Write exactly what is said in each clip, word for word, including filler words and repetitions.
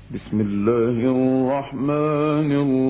بسم الله الرحمن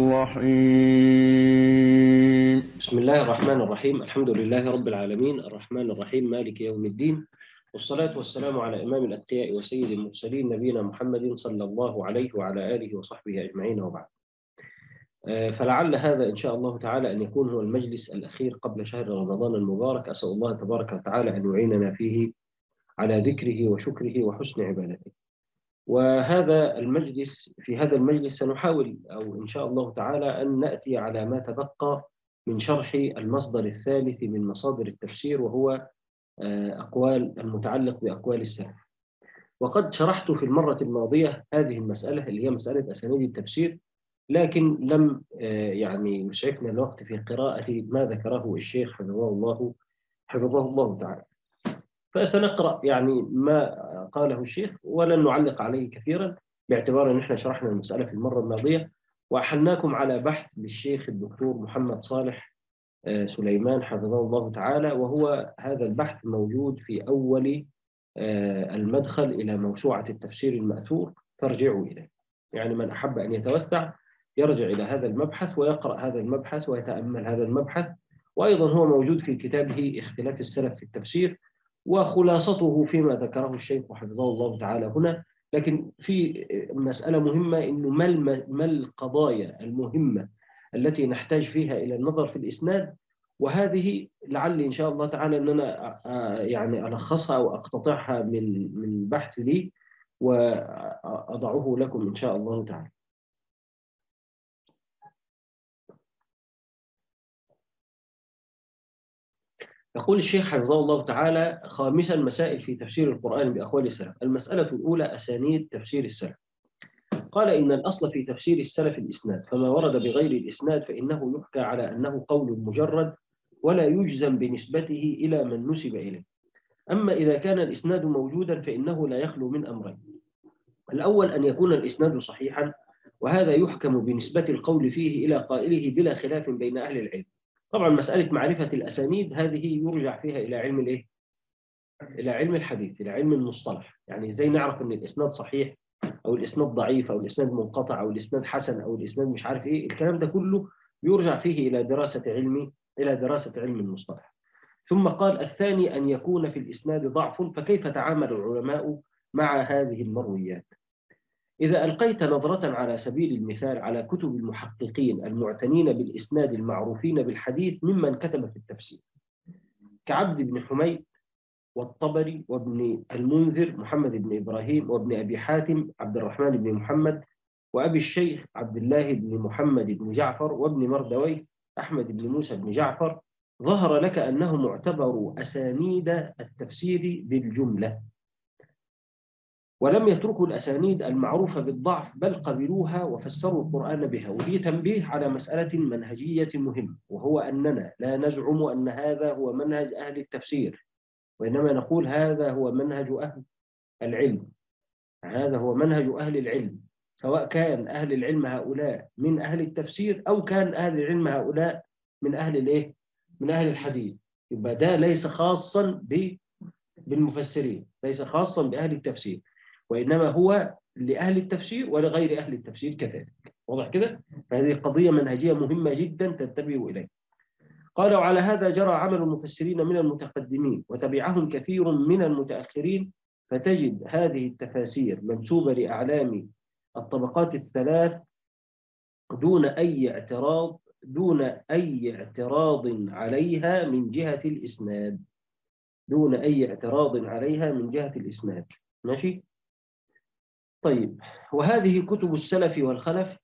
الرحيم. بسم الله الرحمن الرحيم. الحمد لله رب العالمين الرحمن الرحيم مالك يوم الدين، والصلاة والسلام على إمام الأتقياء وسيد المرسلين نبينا محمد صلى الله عليه وعلى آله وصحبه أجمعين وبعد. آه، فلعل هذا إن شاء الله تعالى أن يكون هو المجلس الأخير قبل شهر رمضان المبارك. أسأل الله تبارك وتعالى أن يعيننا فيه على ذكره وشكره وحسن عبادته. وهذا المجلس في هذا المجلس سنحاول أو إن شاء الله تعالى أن نأتي على ما تبقى من شرح المصدر الثالث من مصادر التفسير، وهو آه، أقوال المتعلق بأقوال السلف. وقد شرحت في المرة الماضية هذه المسألة اللي هي مسألة أسانيد التفسير، لكن لم آه، يعني يسعفنا الوقت في قراءة ما ذكره الشيخ حفظه الله حفظه الله تعالى. فسنقرأ يعني ما قاله الشيخ ولن نعلق عليه كثيرا، باعتبار أن احنا شرحنا المسألة في المرة الماضية، وأحلناكم على بحث للشيخ الدكتور محمد صالح آه، سليمان حفظه الله تعالى، وهو هذا البحث موجود في أول آه، المدخل إلى موسوعة التفسير المأثور، فارجعوا إليه. يعني من أحب أن يتوسع يرجع إلى هذا المبحث ويقرأ هذا المبحث ويتأمل هذا المبحث. وأيضا هو موجود في كتابه اختلاف السلف في التفسير، وخلاصته فيما ذكره الشيخ حفظه الله تعالى هنا. لكن في مسألة مهمة، إنه ما الم- ما القضايا المهمة التي نحتاج فيها إلى النظر في الإسناد، وهذه لعلي إن شاء الله تعالى أن أنا أ- أ- يعني ألخصها أو أقتطعها من من بحث لي وأضعه لكم إن شاء الله تعالى. يقول الشيخ حفظه الله تعالى: خامسا، مسائل في تفسير القرآن بأقوال السلف. المسألة الأولى: أسانيد تفسير السلف. قال: إن الأصل في تفسير السلف الإسناد، فما ورد بغير الإسناد فإنه يحكى على أنه قول مجرد، ولا يجزم بنسبته إلى من نسب إليه. أما إذا كان الإسناد موجودا فإنه لا يخلو من أمرين: الأول أن يكون الإسناد صحيحا، وهذا يحكم بنسبة القول فيه إلى قائله بلا خلاف بين أهل العلم. طبعا مسألة معرفة الأسانيد هذه يرجع فيها إلى علم الإيه؟ إلى علم الحديث، إلى علم المصطلح. يعني إزاي نعرف أن الإسناد صحيح أو الإسناد ضعيف أو الإسناد منقطع أو الإسناد حسن أو الإسناد مش عارف إيه؟ الكلام ده كله يرجع فيه إلى دراسة علم إلى دراسة علم المصطلح. ثم قال: الثاني أن يكون في الإسناد ضعف، فكيف تعامل العلماء مع هذه المرويات؟ إذا ألقيت نظرة على سبيل المثال على كتب المحققين المعتنين بالإسناد المعروفين بالحديث ممن كتب في التفسير، كعبد بن حميد والطبري وابن المنذر محمد بن إبراهيم، وابن أبي حاتم عبد الرحمن بن محمد، وأبي الشيخ عبد الله بن محمد بن جعفر، وابن مردويه أحمد بن موسى بن جعفر، ظهر لك أنهم اعتبروا أسانيد التفسير بالجملة، ولم يتركوا الأسانيد المعروفة بالضعف، بل قبلوها وفسروا القرآن بها. ودي تنبيه على مسألة منهجية مهمة، وهو أننا لا نزعم أن هذا هو منهج أهل التفسير، وإنما نقول هذا هو منهج أهل العلم. هذا هو منهج أهل العلم، سواء كان أهل العلم هؤلاء من أهل التفسير أو كان أهل العلم هؤلاء من أهل الإيه؟ من أهل الحديث. يبقى ده ليس خاصا بالمفسرين، ليس خاصا بأهل التفسير، وإنما هو لأهل التفسير ولغير أهل التفسير كذلك. واضح كده؟ فهذه قضية منهجية مهمة جدا تنتبهوا إليها. قال: وعلى هذا جرى عمل المفسرين من المتقدمين، وتبعهم كثير من المتأخرين، فتجد هذه التفاسير منسوبة لأعلام الطبقات الثلاث دون أي اعتراض دون أي اعتراض عليها من جهة الإسناد. دون أي اعتراض عليها من جهة الإسناد. ماشي؟ طيب. وهذه كتب السلف والخلف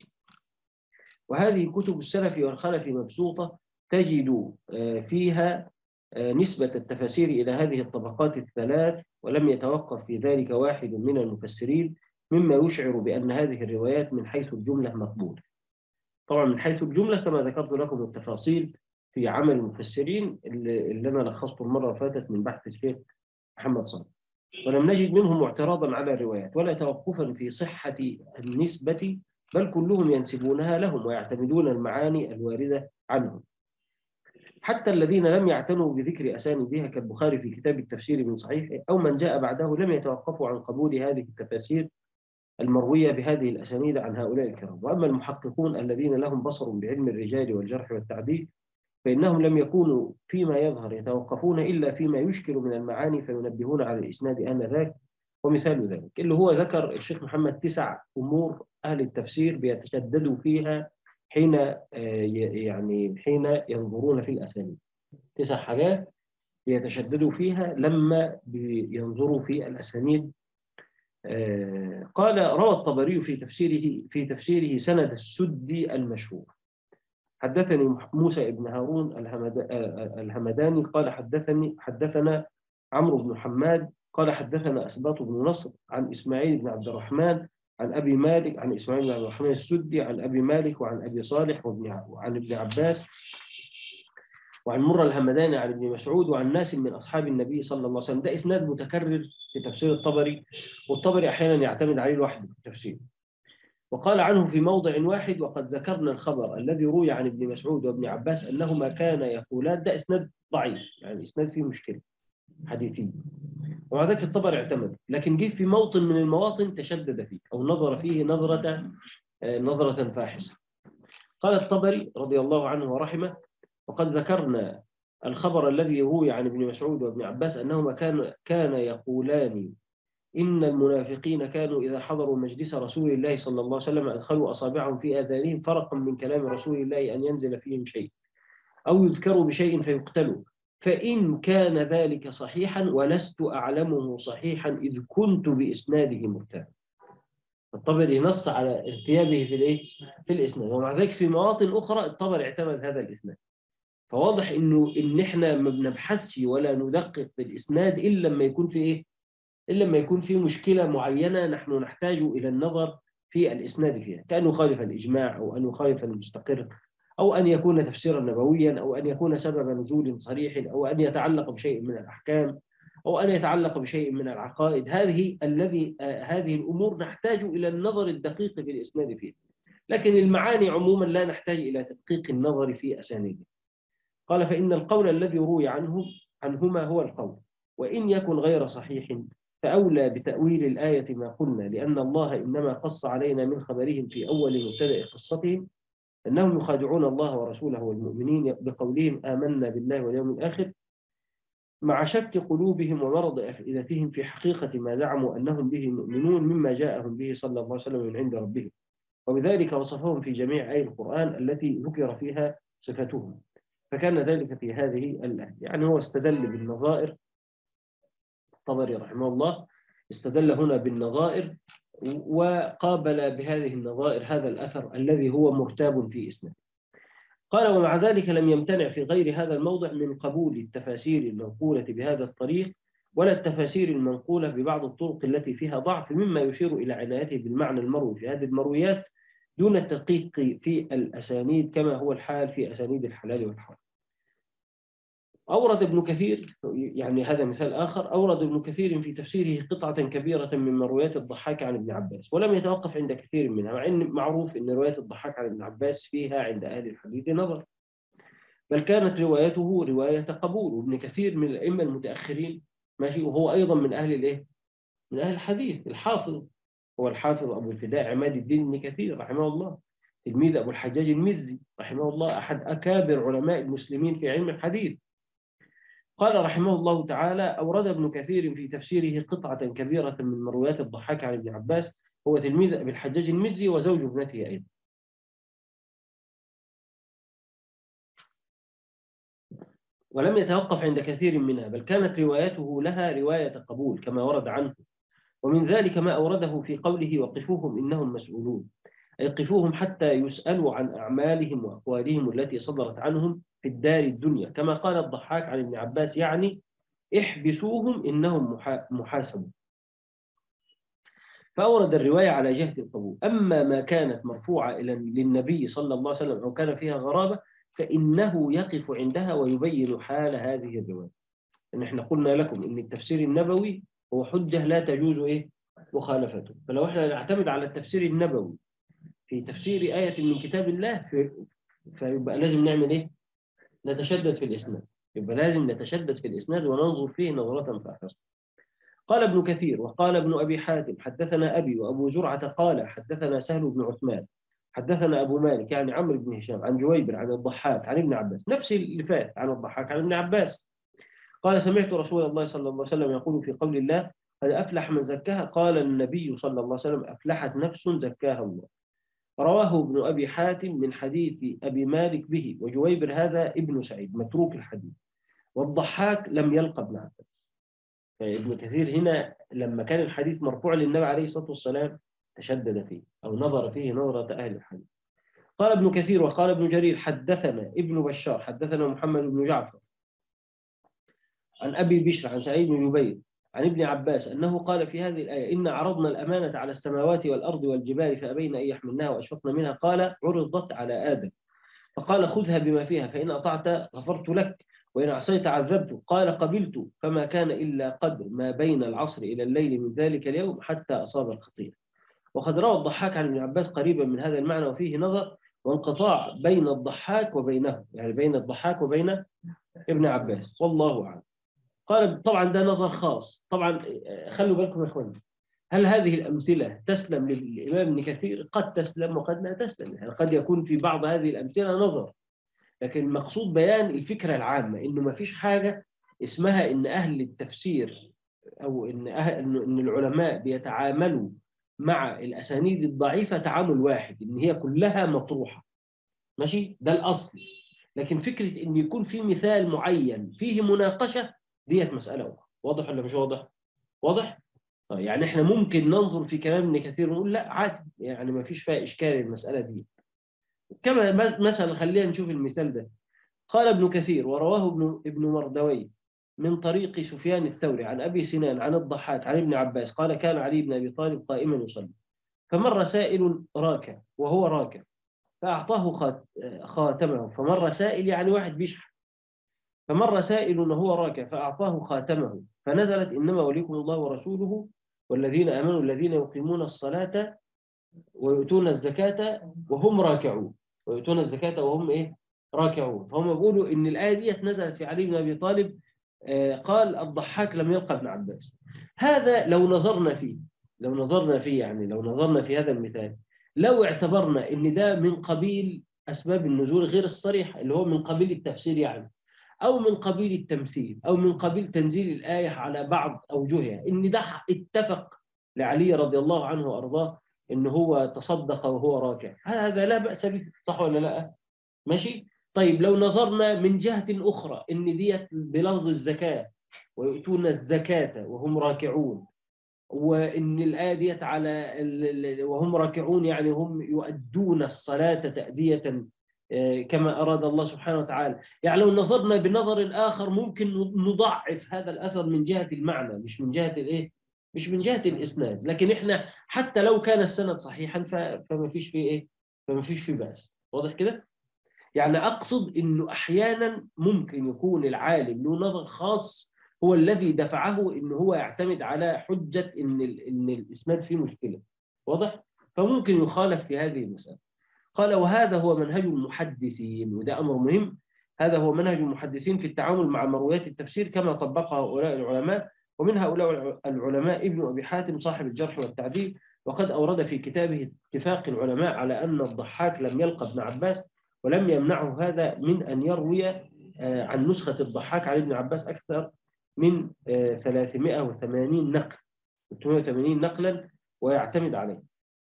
وهذه كتب السلف والخلف مبسوطة، تجد آه، فيها آه، نسبة التفاسير إلى هذه الطبقات الثلاث، ولم يتوقف في ذلك واحد من المفسرين، مما يشعر بأن هذه الروايات من حيث الجملة مقبولة. طبعا من حيث الجملة كما ذكرت لكم التفاصيل في عمل المفسرين اللي اللي أنا لخصته المرة اللي فاتت من بحث الشيخ محمد صالح. ولم نجد منهم اعتراضا على الروايات ولا توقفا في صحة النسبة، بل كلهم ينسبونها لهم ويعتمدون المعاني الواردة عنهم. حتى الذين لم يعتنوا بذكر أسانيدها كالبخاري في كتاب التفسير من صحيحه أو من جاء بعده لم يتوقفوا عن قبول هذه التفاسير المروية بهذه الأسانيد عن هؤلاء الكرام. وأما المحققون الذين لهم بصر بعلم الرجال والجرح والتعديل فإنهم لم يكونوا فيما يظهر يتوقفون إلا فيما يشكل من المعاني فينبهون على الإسناد آنذاك. ومثال ذلك اللي هو ذكر الشيخ محمد تسع أمور أهل التفسير بيتشددوا فيها حين يعني حين ينظرون في الأسانيد. تسع حاجات بيتشددوا فيها لما بينظروا في الأسانيد. قال روى الطبري في تفسيره في تفسيره سند السدي المشهور حدثني موسى بن هارون الهمداني قال حدثني حدثنا عمرو بن حماد قال حدثنا أسباط بن نصر عن إسماعيل بن عبد الرحمن عن أبي مالك عن إسماعيل بن عبد الرحمن السدي عن أبي مالك وعن أبي صالح وعن ابن عباس وعن مرة الهمداني عن ابن مسعود وعن ناس من أصحاب النبي صلى الله عليه وسلم. ده إسناد متكرر في تفسير الطبري، والطبري أحيانا يعتمد عليه لوحده في التفسير. وقال عنه في موضع واحد وقد ذكرنا الخبر الذي روي عن ابن مسعود وابن عباس أنهما كان يقولان. ده إسناد ضعيف، يعني إسناد فيه مشكلة حديثية، ومع ذلك الطبري اعتمد، لكن جه في موطن من المواطن تشدد فيه أو نظر فيه نظرة نظرة فاحصة. قال الطبري رضي الله عنه ورحمه: وقد ذكرنا الخبر الذي روي عن ابن مسعود وابن عباس أنهما كان كان يقولان إن المنافقين كانوا إذا حضروا مجلس رسول الله صلى الله عليه وسلم أدخلوا أصابعهم في آذانهم فرقا من كلام رسول الله أن ينزل فيهم شيء أو يذكروا بشيء فيقتلوا، فإن كان ذلك صحيحا ولست أعلمه صحيحا إذ كنت بإسناده مرتابا. الطبري نص على ارتيابه في الإيه؟ في الإسناد، ومع ذلك في مواطن أخرى الطبري اعتمد هذا الإسناد. فواضح إنه إن إحنا ما بنبحثش ولا ندقق في الإسناد إلا لما يكون في إيه؟ إلا لما يكون في مشكلة معينة نحن نحتاج إلى النظر في الإسناد فيها، كأن يخالف الإجماع أو أن يخالف المستقر أو أن يكون تفسيرا نبويا أو أن يكون سبب نزول صريح أو أن يتعلق بشيء من الأحكام أو أن يتعلق بشيء من العقائد. هذه الذي آه هذه الأمور نحتاج إلى النظر الدقيق في الإسناد فيها، لكن المعاني عموما لا نحتاج إلى تدقيق النظر في أسانيده. قال: فإن القول الذي روي عنه عنهما هو القول، وإن يكن غير صحيح فأولى بتأويل الآية ما قلنا، لأن الله إنما قص علينا من خبرهم في أول مبتدأ قصتهم أنهم يخادعون الله ورسوله والمؤمنين بقولهم آمنا بالله واليوم الآخر، مع شك قلوبهم ومرض أفئدتهم في حقيقة ما زعموا أنهم به مؤمنون مما جاءهم به صلى الله عليه وسلم من عند ربهم، وبذلك وصفهم في جميع آيات القرآن التي ذكر فيها صفتهم، فكان ذلك في هذه الآية. يعني هو استدل بالنظائر، الطبري رحمه الله استدل هنا بالنظائر وقابل بهذه النظائر هذا الأثر الذي هو مرتاب في إسناده. قال: ومع ذلك لم يمتنع في غير هذا الموضع من قبول التفاسير المنقولة بهذا الطريق ولا التفاسير المنقولة ببعض الطرق التي فيها ضعف، مما يشير إلى عنايته بالمعنى المروي في هذه المرويات دون التدقيق في الأسانيد كما هو الحال في أسانيد الحلال والحرام. أورد ابن كثير، يعني هذا مثال آخر، أورد ابن كثير في تفسيره قطعة كبيرة من روايات الضحاك عن ابن عباس ولم يتوقف عند كثير منها، مع أن معروف أن رواية الضحاك عن ابن عباس فيها عند أهل الحديث نظر، بل كانت روايته رواية قبول. وابن كثير من الأئمة المتأخرين ماشي، وهو أيضا من أهل الإيه؟ من أهل الحديث. الحافظ هو الحافظ أبو الفداء عماد الدين ابن كثير رحمه الله، تلميذ أبو الحجاج المزي رحمه الله، أحد أكابر علماء المسلمين في علم الحديث. قال رحمه الله تعالى: أورد ابن كثير في تفسيره قطعة كبيرة من مرويات الضحاك عن ابن عباس، هو تلميذ أبي الحجاج المزي وزوج ابنته أيضا. ولم يتوقف عند كثير منها، بل كانت روايته لها رواية قبول كما ورد عنه. ومن ذلك ما أورده في قوله: وقفوهم إنهم مسؤولون، أي قفوهم حتى يسألوا عن أعمالهم وأقوالهم التي صدرت عنهم في الدار الدنيا، كما قال الضحاك عن ابن عباس يعني احبسوهم إنهم محاسبون. فأورد الرواية على جهة القبول. أما ما كانت مرفوعة إلى للنبي صلى الله عليه وسلم أو كان فيها غرابة فإنه يقف عندها ويبين حال هذه الرواية. إن إحنا قلنا لكم إن التفسير النبوي هو حجة لا تجوز إيه مخالفته، فلو إحنا نعتمد على التفسير النبوي في تفسير آية من كتاب الله فيبقى لازم نعمل إيه؟ نتشدد في الإسناد، يبقى لازم نتشدد في الإسناد وننظر فيه نظرة فاحصة. قال ابن كثير وقال ابن أبي حاتم حدثنا أبي وأبو زرعة قال حدثنا سهل بن عثمان حدثنا أبو مالك يعني عمرو بن هشام عن جويبر عن الضحاك عن ابن عباس، نفس اللي فات عن الضحاك عن ابن عباس. قال سمعت رسول الله صلى الله عليه وسلم يقول في قول الله قد أفلح من زكاها، قال النبي صلى الله عليه وسلم أفلحت نفس زكاها الله. رواه ابن أبي حاتم من حديث أبي مالك به، وجويبر هذا ابن سعيد متروك الحديث، والضحاك لم يلقى ابن عباس. فابن كثير هنا لما كان الحديث مرفوع للنبي عليه الصلاة والسلام تشدد فيه أو نظر فيه نظرة أهل الحديث. قال ابن كثير وقال ابن جرير حدثنا ابن بشار حدثنا محمد بن جعفر عن أبي بشر عن سعيد بن جبير عن ابن عباس أنه قال في هذه الآية إن عرضنا الأمانة على السماوات والأرض والجبال فأبين أن يحملنها وأشفقن منها، قال عرضت على آدم فقال خذها بما فيها فإن أطعت غفرت لك وإن عصيت عذبت، قال قبلت، فما كان إلا قدر ما بين العصر إلى الليل من ذلك اليوم حتى أصاب الخطيئة. وقد روى الضحاك عن ابن عباس قريبا من هذا المعنى وفيه نظر وانقطاع بين الضحاك وبينه، يعني بين الضحاك وبين ابن عباس، والله أعلم. قال طبعا ده نظر خاص. طبعا خلوا بالكم يا اخواني، هل هذه الأمثلة تسلم للإمام ابن كثير؟ قد تسلم وقد لا تسلم، يعني قد يكون في بعض هذه الأمثلة نظر، لكن المقصود بيان الفكرة العامة إنه ما فيش حاجة اسمها إن أهل التفسير أو إن, أهل إن العلماء بيتعاملوا مع الأسانيد الضعيفة تعامل واحد، إن هي كلها مطروحة، ماشي، ده الأصل. لكن فكرة إن يكون في مثال معين فيه مناقشة ديت مسألة أخرى. واضح ولا مش واضح؟ واضح؟ طيب يعني إحنا ممكن ننظر في كلام ابن كثير ونقول لا عادي، يعني ما فيش فيها إشكال المسألة دي. كما مثلا خلينا نشوف المثال ده. قال ابن كثير ورواه ابن ابن مردوي من طريق سفيان الثوري عن أبي سنان عن الضحاك عن ابن عباس قال كان علي بن أبي طالب قائما يصلي فمر سائل راكع وهو راكع فأعطاه خاتمه، فمر سائل يعني واحد بيشحن، فمر سائل وهو راكع فأعطاه خاتمه فنزلت إنما وليكم الله ورسوله والذين آمنوا الذين يقيمون الصلاة ويؤتون الزكاة وهم راكعون، ويؤتون الزكاة وهم إيه؟ راكعون. فهم بيقولوا إن الآية دي نزلت في علي بن أبي طالب. آه قال الضحاك لم يلقى ابن عباس. هذا لو نظرنا فيه لو نظرنا فيه يعني لو نظرنا في هذا المثال، لو اعتبرنا إن ده من قبيل أسباب النزول غير الصريح اللي هو من قبيل التفسير يعني، أو من قبيل التمثيل، أو من قبيل تنزيل الآية على بعض أوجهها، إن ده اتفق لعلي رضي الله عنه وأرضاه إن هو تصدق وهو راكع، هذا لا بأس به، صح ولا لا؟ ماشي؟ طيب لو نظرنا من جهة أخرى إن ديت بلفظ الزكاة ويؤتون الزكاة وهم راكعون، وإن الآية ديت على وهم راكعون يعني هم يؤدون الصلاة تأدية كما أراد الله سبحانه وتعالى، يعني لو نظرنا بنظر آخر ممكن نضعف هذا الأثر من جهة المعنى مش من جهة الإيه؟ مش من جهة الإسناد. لكن إحنا حتى لو كان السند صحيحا فما فيش فيه إيه؟ فما فيش فيه بأس. واضح كده؟ يعني أقصد إنه أحيانا ممكن يكون العالم له نظر خاص هو الذي دفعه إن هو يعتمد على حجة إن إن الإسناد فيه مشكلة. واضح؟ فممكن يخالف في هذه المسألة. قال وهذا هو منهج المحدثين، وده أمر مهم، هذا هو منهج المحدثين في التعامل مع مرويات التفسير كما طبقها هؤلاء العلماء، ومن هؤلاء العلماء ابن أبي حاتم صاحب الجرح والتعديل، وقد أورد في كتابه اتفاق العلماء على أن الضحاك لم يلقى ابن عباس، ولم يمنعه هذا من أن يروي عن نسخة الضحاك عن ابن عباس أكثر من ثلاثمائة وثمانين نقل ثلاثمائة وثمانين نقلا ويعتمد عليه.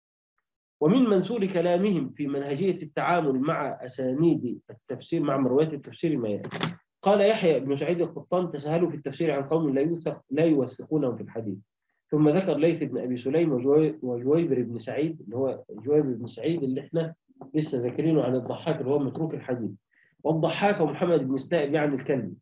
ومن منسول كلامهم في منهجية التعامل مع أسانيد التفسير مع مرويات التفسير ما يأتي. قال يحيى بن سعيد القطان تساهلوا في التفسير عن قوم لا يوثق لا يوثقونهم في الحديث. ثم ذكر ليث بن أبي سليم وجويبر بن سعيد اللي هو جويبر بن سعيد اللي احنا لسه ذاكرينه عن الضحاك اللي هو متروك الحديث، والضحاك ومحمد بن استائب يعني الكلبي.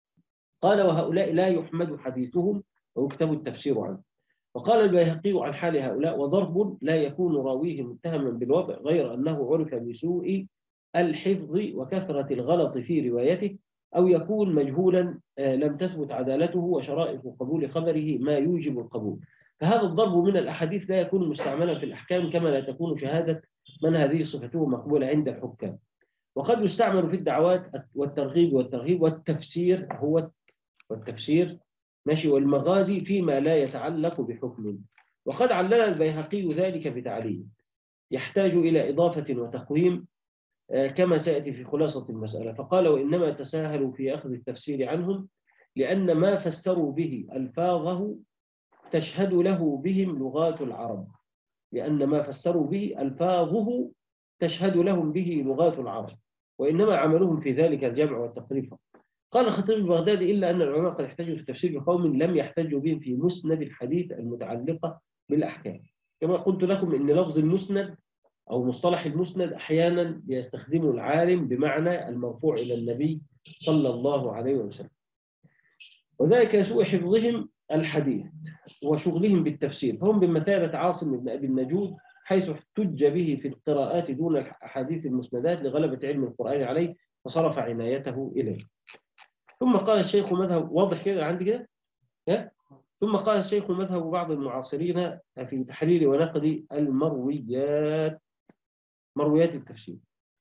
قال وهؤلاء لا يحمد حديثهم ويكتب التفسير عنه. وقال البيهقي عن حال هؤلاء وضرب لا يكون راويه متهما بالوضع غير أنه عرف بسوء الحفظ وكثرة الغلط في روايته، أو يكون مجهولا لم تثبت عدالته وشرائط قبول خبره ما يوجب القبول. فهذا الضرب من الأحاديث لا يكون مستعملا في الأحكام كما لا تكون شهادة من هذه صفته مقبولة عند الحكام. وقد يستعمل في الدعوات والترغيب والترهيب والتفسير هو والتفسير ماشي، والمغازي فيما لا يتعلق بحكم. وقد علل البيهقي ذلك بتعليل يحتاج إلى إضافة وتقويم كما سيأتي في خلاصة المسألة. فقال: وإنما تساهلوا في أخذ التفسير عنهم لأن ما فسروا به ألفاظه تشهد له بهم لغات العرب لأن ما فسروا به ألفاظه تشهد لهم به لغات العرب، وإنما عملهم في ذلك الجمع والتقريب. قال الخطيب البغدادي: إلا أن العلماء قد احتجوا في التفسير بقوم لم يحتجوا بهم في مسند الحديث المتعلقة بالأحكام. كما قلت لكم إن لفظ المسند أو مصطلح المسند أحيانا يستخدمه العالم بمعنى المرفوع إلى النبي صلى الله عليه وسلم، وذلك سوء حفظهم الحديث وشغلهم بالتفسير، فهم بمثابة عاصم بن أبي النجود حيث احتج به في القراءات دون الأحاديث المسندات لغلبة علم القرآن عليه فصرف عنايته إليه. ثم قال الشيخ مذهب، واضح كده عندي كده؟ ثم قال الشيخ مذهب بعض المعاصرين في تحليل ونقد المرويات مرويات التفسير.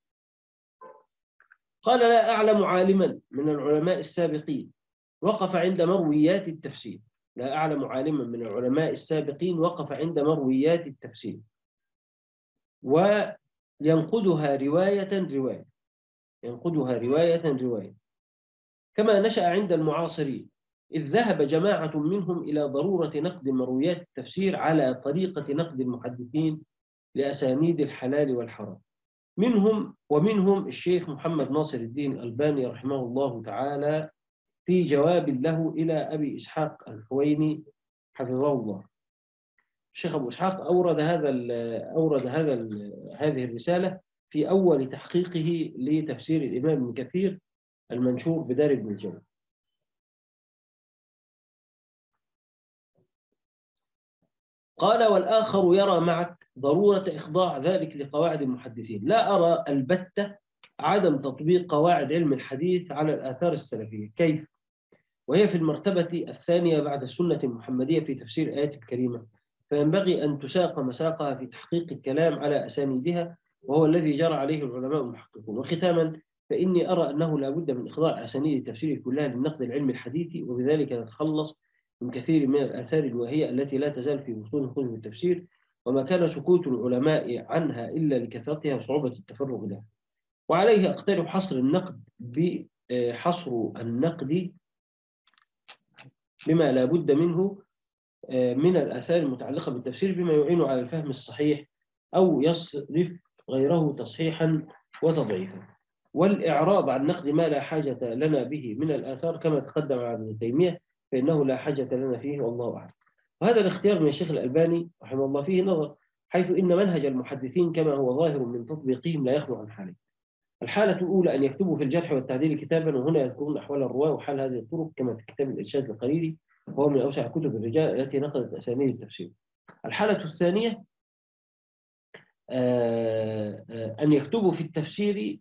قال: لا أعلم عالما من العلماء السابقين وقف عند مرويات التفسير لا أعلم عالما من العلماء السابقين وقف عند مرويات التفسير وينقدها رواية رواية ينقدها رواية رواية كما نشأ عند المعاصرين، إذ ذهب جماعة منهم إلى ضرورة نقد مرويات التفسير على طريقة نقد المحدثين لأسانيد الحلال والحرام. منهم ومنهم الشيخ محمد ناصر الدين الألباني رحمه الله تعالى في جواب له إلى أبي إسحاق الحويني حفظه الله. الشيخ أبو إسحاق أورد هذا ال أورد هذا ال هذه الرسالة في أول تحقيقه لتفسير الإمام ابن كثير المنشور بدار ابن الجوزي. قال: والآخر يرى معك ضرورة إخضاع ذلك لقواعد المحدثين، لا أرى البتة عدم تطبيق قواعد علم الحديث على الآثار السلفية. كيف؟ وهي في المرتبة الثانية بعد السنة المحمدية في تفسير الآيات الكريمة، فينبغي أن تساق مساقها في تحقيق الكلام على أسانيدها، وهو الذي جرى عليه العلماء المحققون. وختاما، فإني أرى أنه لا بد من إخضاع أسانيد التفسير كلها للنقد العلمي الحديثي، وبذلك نتخلص من كثير من الآثار الواهية التي لا تزال في بطون كتب التفسير، وما كان سكوت العلماء عنها إلا لكثرتها وصعوبة التفرغ لها. وعليه أقترح حصر النقد بحصر النقد بما لا بد منه من الآثار المتعلقة بالتفسير بما يعين على الفهم الصحيح أو يصرف غيره تصحيحا وتضعيفا، والإعراض عن نقد ما لا حاجة لنا به من الآثار كما تقدم على ابن تيمية فإنه لا حاجة لنا فيه والله أعلم. وهذا الاختيار من الشيخ الألباني رحمه الله فيه نظر، حيث إن منهج المحدثين كما هو ظاهر من تطبيقهم لا يخلو عن حالين. الحالة الأولى أن يكتبوا في الجرح والتعديل كتابا، وهنا يذكرون أحوال الرواة وحال هذه الطرق كما في كتاب الإرشاد القريري وهو من أوسع كتب الرجال التي نقلت أسانيد التفسير. الحالة الثانية أن يكتبوا في التفسير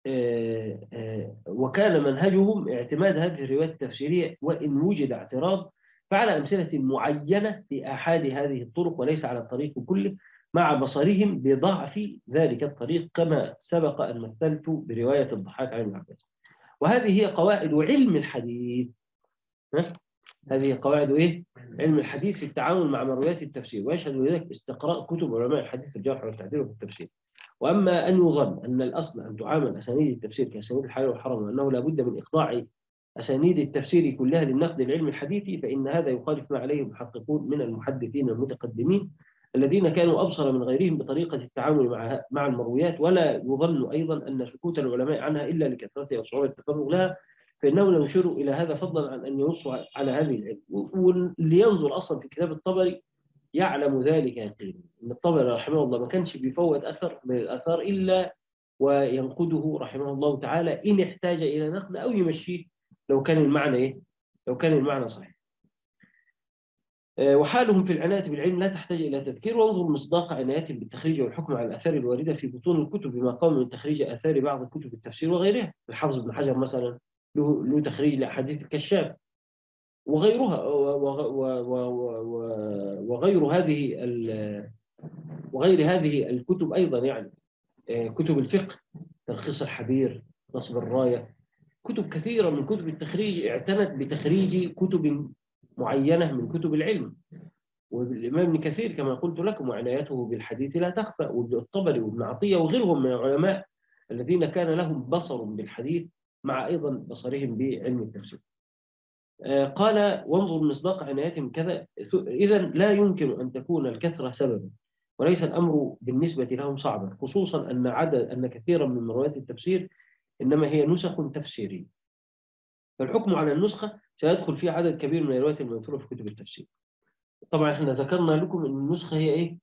وكان منهجهم اعتماد هذه الروايات التفسيرية، وإن وجد اعتراض فعلى أمثلة معينة في أحد هذه الطرق وليس على الطريق كله، مع بصرهم بضعف ذلك الطريق كما سبق أن مثلت برواية الضحاك عن ابن عباس. وهذه هي قواعد علم الحديث. هذه قواعد إيه؟ علم الحديث في التعامل مع مرويات التفسير، ويشهد لذلك استقراء كتب علماء الحديث في الجرح والتعديل وفي التفسير. وأما أن يظن أن الأصل أن تعامل أسانيد التفسير كأسانيد الحلال والحرام وأنه لا بد من إخضاع أسانيد التفسير كلها للنقد العلمي الحديثي، فإن هذا يخالف ما عليه المحققون من المحدثين المتقدمين الذين كانوا أبصر من غيرهم بطريقة التعامل مع مع المرويات. ولا يظن أيضا أن سكوت العلماء عنها إلا لكثرتها وصعوبة التفرغ لها، فإنهم يشيروا إلى هذا فضلا عن أن ينصوا على هذه العلم. واللي ينظر أصلا في كتاب الطبري يعلم ذلك يقينا، أن الطبري رحمه الله ما كانش بيفوت أثر من الآثار إلا وينقده رحمه الله تعالى إن احتاج إلى نقد أو يمشيه لو كان المعنى إيه؟ لو كان المعنى صحيح. وحالهم في العناية بالعلم لا تحتاج إلى تذكير، وانظر مصداق عنايتهم بالتخريج والحكم على الآثار الواردة في بطون الكتب بما قام من تخريج آثار بعض كتب التفسير وغيرها. الحافظ ابن حجر مثلا له, له تخريج لأحاديث الكشاف وغيرها وغير هذه وغير هذه الكتب أيضا، يعني كتب الفقه تلخيص الحبير، نصب الراية، كتب كثيرة من كتب التخريج اعتنت بتخريج كتب معينة من كتب العلم. والإمام ابن كثير كما قلت لكم وعنايته بالحديث لا تخفى، وابن الطبري وابن عطية وغيرهم من العلماء الذين كان لهم بصر بالحديث مع أيضا بصرهم بعلم التفسير. آه، قال وانظر مصداق عنايتهم كذا. إذا لا يمكن أن تكون الكثرة سببا، وليس الأمر بالنسبة لهم صعبا، خصوصا أن عدد أن كثيرا من روايات التفسير إنما هي نسخ تفسيرية، فالحكم على النسخة سيدخل فيه عدد كبير من الروايات المنثورة في كتب التفسير. طبعا احنا ذكرنا لكم ان النسخة هي ايه؟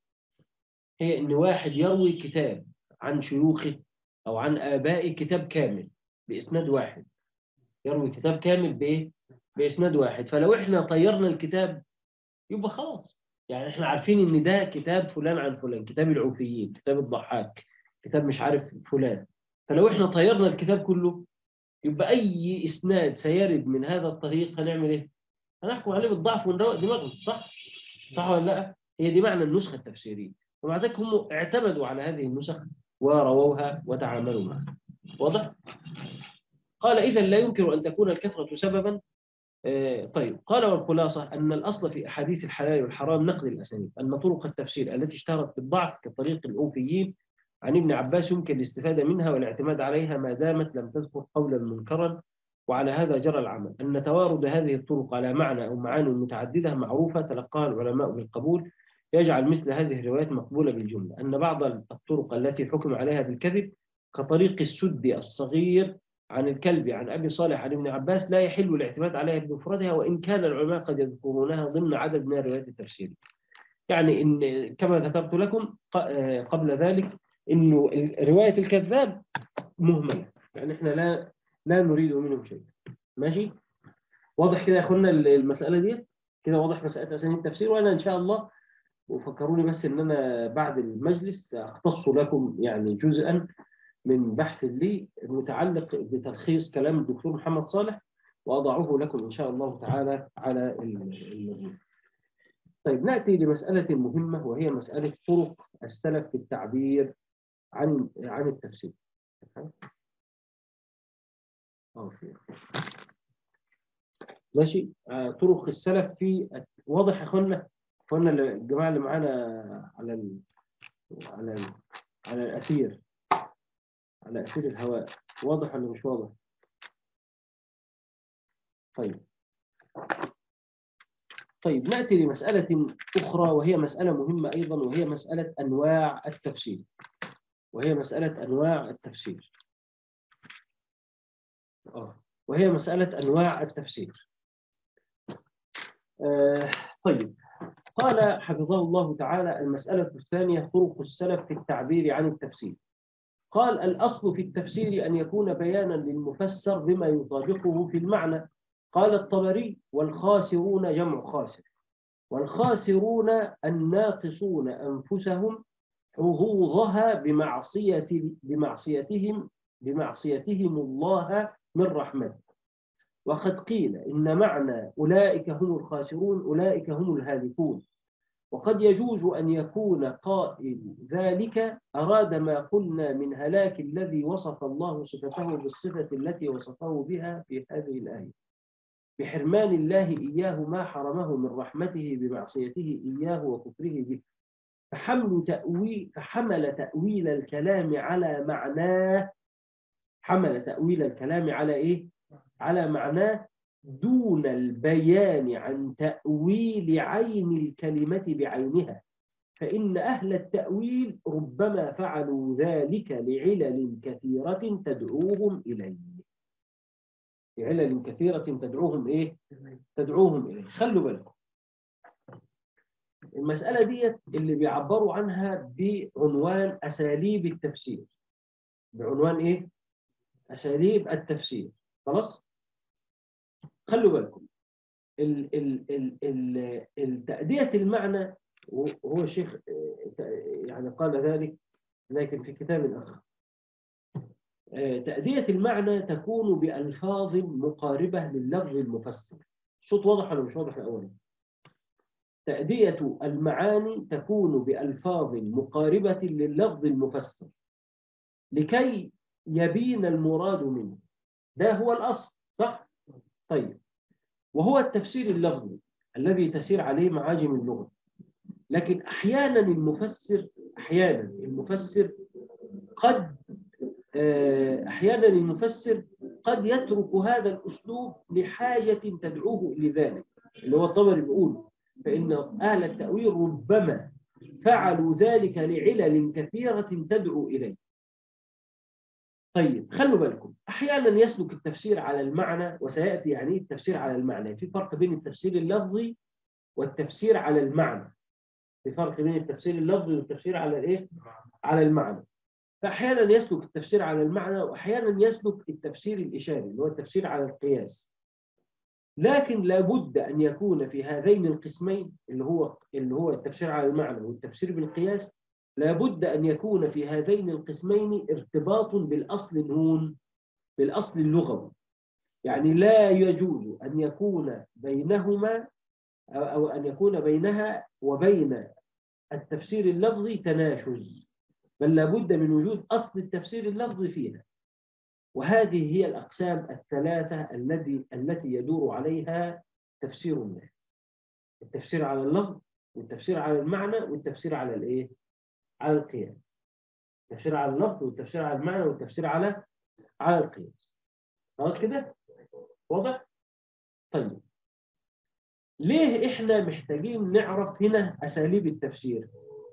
هي ان واحد يروي كتاب عن شيوخه او عن ابائه، كتاب كامل باسناد واحد، يروي كتاب كامل بايه؟ باسناد واحد. فلو احنا طيرنا الكتاب يبقى خلاص، يعني احنا عارفين ان ده كتاب فلان عن فلان، كتاب العوفيين، كتاب الضحاك، كتاب مش عارف فلان. فلو احنا طيرنا الكتاب كله يبقى اي اسناد سيرد من هذا الطريق هنعمل ايه؟ هنحكم عليه بالضعف ونروق دماغنا، صح؟ صح ولا لا؟ هي دي معنى النسخة التفسيرية. ومع ذلك هم اعتمدوا على هذه النسخ ورووها وتعاملوا معها. واضح؟ قال إذا لا يمكن أن تكون الكثرة سببا. آه طيب، قال والخلاصة أن الأصل في أحاديث الحلال والحرام نقد الأسانيد، أن طرق التفسير التي اشتهرت بالضعف كطريق الأوفيين عن ابن عباس يمكن الاستفادة منها والاعتماد عليها ما دامت لم تذكر قولا منكرا، وعلى هذا جرى العمل. أن توارد هذه الطرق على معنى أو معاني متعددة معروفة تلقاها العلماء بالقبول يجعل مثل هذه الروايات مقبولة بالجملة. أن بعض الطرق التي حكم عليها بالكذب كطريق السد الصغير عن الكلب عن أبي صالح عن ابن عباس لا يحل الاعتماد عليها بمفردها، وإن كان العلماء قد يذكرونها ضمن عدد من الروايات التفسيرية. يعني إن كما ذكرت لكم قبل ذلك إنه رواية الكذاب مهملة، يعني إحنا لا لا نريد منهم شيء. ماشي؟ واضح كده يا أخوانا المسألة دي؟ كده واضح مسألة أسانيد التفسير. وأنا إن شاء الله، وفكروني بس إن أنا بعد المجلس أختص لكم يعني جزءا من بحث لي متعلق بتلخيص كلام الدكتور محمد صالح، وأضعه لكم إن شاء الله تعالى على المجلس. طيب، نأتي لمسألة مهمة وهي مسألة طرق السلف في التعبير عن عن التفسير. ماشي. آه، طرق السلف في واضح يا اخوانا، اخوانا الجماعه اللي معانا على ال... على ال... على الاثير، على اثير الهواء، واضح ولا مش واضح؟ طيب طيب نأتي لمسألة أخرى وهي مسألة مهمة أيضا، وهي مسألة أنواع التفسير وهي مسألة أنواع التفسير آه. وهي مسألة أنواع التفسير. آه. طيب، قال حفظه الله تعالى: المسألة الثانية طرق السلف في التعبير عن التفسير. قال: الأصل في التفسير أن يكون بيانا للمفسر بما يطابقه في المعنى. قال الطبري: والخاسرون جمع خاسر، والخاسرون الناقصون أنفسهم حظوظها بمعصية بمعصيتهم بمعصيتهم الله من رحمته. وقد قيل إن معنى أولئك هم الخاسرون أولئك هم الهالكون. وقد يجوز أن يكون قائل ذلك أراد ما قلنا من هلاك الذي وصف الله صفته بالصفة التي وصفه بها في هذه الآية، بحرمان الله إياه ما حرمه من رحمته بمعصيته إياه وكفره به. فحمل تأويل فحمل تأويل الكلام على معناه حمل تأويل الكلام على إيه؟ على معناه دون البيان عن تأويل عين الكلمة بعينها، فإن أهل التأويل ربما فعلوا ذلك لعلل كثيرة تدعوهم إليه لعلل كثيرة تدعوهم إيه؟ تدعوهم إليه. خلوا بالكم، المسألة دي اللي بيعبروا عنها بعنوان أساليب التفسير. بعنوان إيه؟ أساليب التفسير. خلاص؟ خلوا بالكم، ال ال ال ال التأدية المعنى، وهو الشيخ يعني قال ذلك لكن في كتاب آخر. تأدية المعنى تكون بألفاظ مقاربة لللفظ المفسر. الصوت واضح ولا مش واضح الأول؟ تأدية المعاني تكون بألفاظ مقاربة لللفظ المفسر لكي يبين المراد منه. ده هو الأصل، صح؟ طيب، وهو التفسير اللفظي الذي تسير عليه معاجم اللغة. لكن أحيانا المفسر أحيانا المفسر قد أحيانا المفسر قد يترك هذا الأسلوب لحاجة تدعوه لذلك، اللي هو الطبري بيقول فإن أهل التأويل ربما فعلوا ذلك لعلل كثيرة تدعو إليه. طيب خلوا بالكم، أحيانا يسلك التفسير على المعنى، وسيأتي يعني التفسير على المعنى. في فرق بين التفسير اللفظي والتفسير على المعنى. في فرق بين التفسير اللفظي والتفسير على الإيه؟ على المعنى. فأحيانا يسلك التفسير على المعنى، وأحيانا يسلك التفسير الإشاري اللي هو التفسير على القياس. لكن لابد أن يكون في هذين القسمين اللي هو اللي هو التفسير على المعنى والتفسير بالقياس، لابد أن يكون في هذين القسمين ارتباط بالأصل النون، بالأصل اللغوي. يعني لا يجوز أن يكون بينهما أو أن يكون بينها وبين التفسير اللفظي تناشز، بل لابد من وجود أصل التفسير اللفظي فيها. وهذه هي الأقسام الثلاثة التي التي يدور عليها تفسير الناس: التفسير على اللفظ، والتفسير على المعنى، والتفسير على الإيه؟ على القياس. التفسير على اللفظ، والتفسير على المعنى، والتفسير على على القياس. خلاص كده؟ واضح؟ طيب ليه إحنا محتاجين نعرف هنا أساليب التفسير؟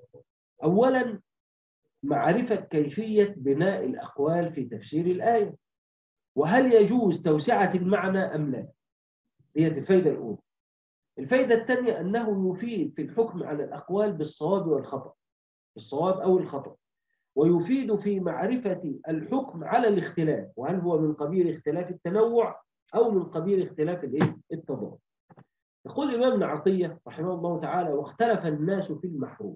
أولاً معرفة كيفية بناء الأقوال في تفسير الآية، وهل يجوز توسعة المعنى أم لا؟ هي الفائدة الأولى. الفائدة الثانية أنه يفيد في الحكم على الأقوال بالصواب والخطأ، بالصواب أو الخطأ، ويفيد في معرفة الحكم على الاختلاف، وهل هو من قبيل اختلاف التنوع أو من قبيل اختلاف التضاد. يقول الإمام عطية رحمه الله تعالى: واختلف الناس في المحروم،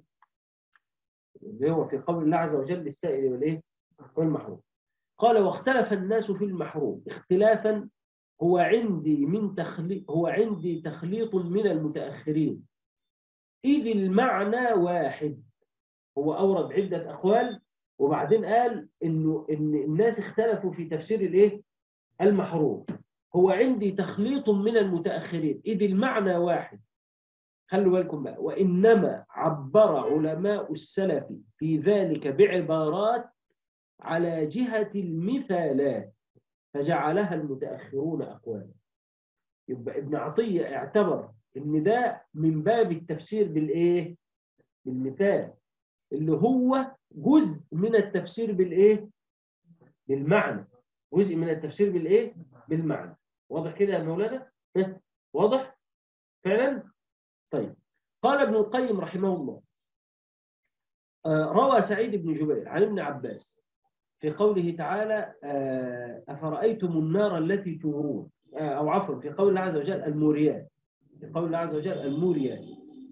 اللي هو في قول الله عز وجل للسائل والإيه؟ والمحروم. قال: واختلف الناس في المحروم اختلافا هو عندي من تخليط هو عندي تخليط من المتأخرين، إذ المعنى واحد. هو أورد عدة أقوال، وبعدين قال إنه إن الناس اختلفوا في تفسير الإيه؟ المحروم. هو عندي تخليط من المتأخرين، إذ المعنى واحد. خلوا بالكم بقى: وإنما عبر علماء السلف في ذلك بعبارات على جهة المثالات، فجعلها المتأخرون أقوالا. يبقى ابن عطية اعتبر إن ده من باب التفسير بالإيه؟ بالمثال، اللي هو جزء من التفسير بالإيه؟ بالمعنى. جزء من التفسير بالإيه؟ بالمعنى. واضح كده يا مولانا؟ واضح؟ فعلا؟ طيب قال ابن القيم رحمه الله: آه روى سعيد بن جبير عن ابن عباس في قوله تعالى: آه أفرأيتم النار التي تورون، آه أو عفوا في قول الله عز وجل الموريات، في قول الله عز وجل الموريات.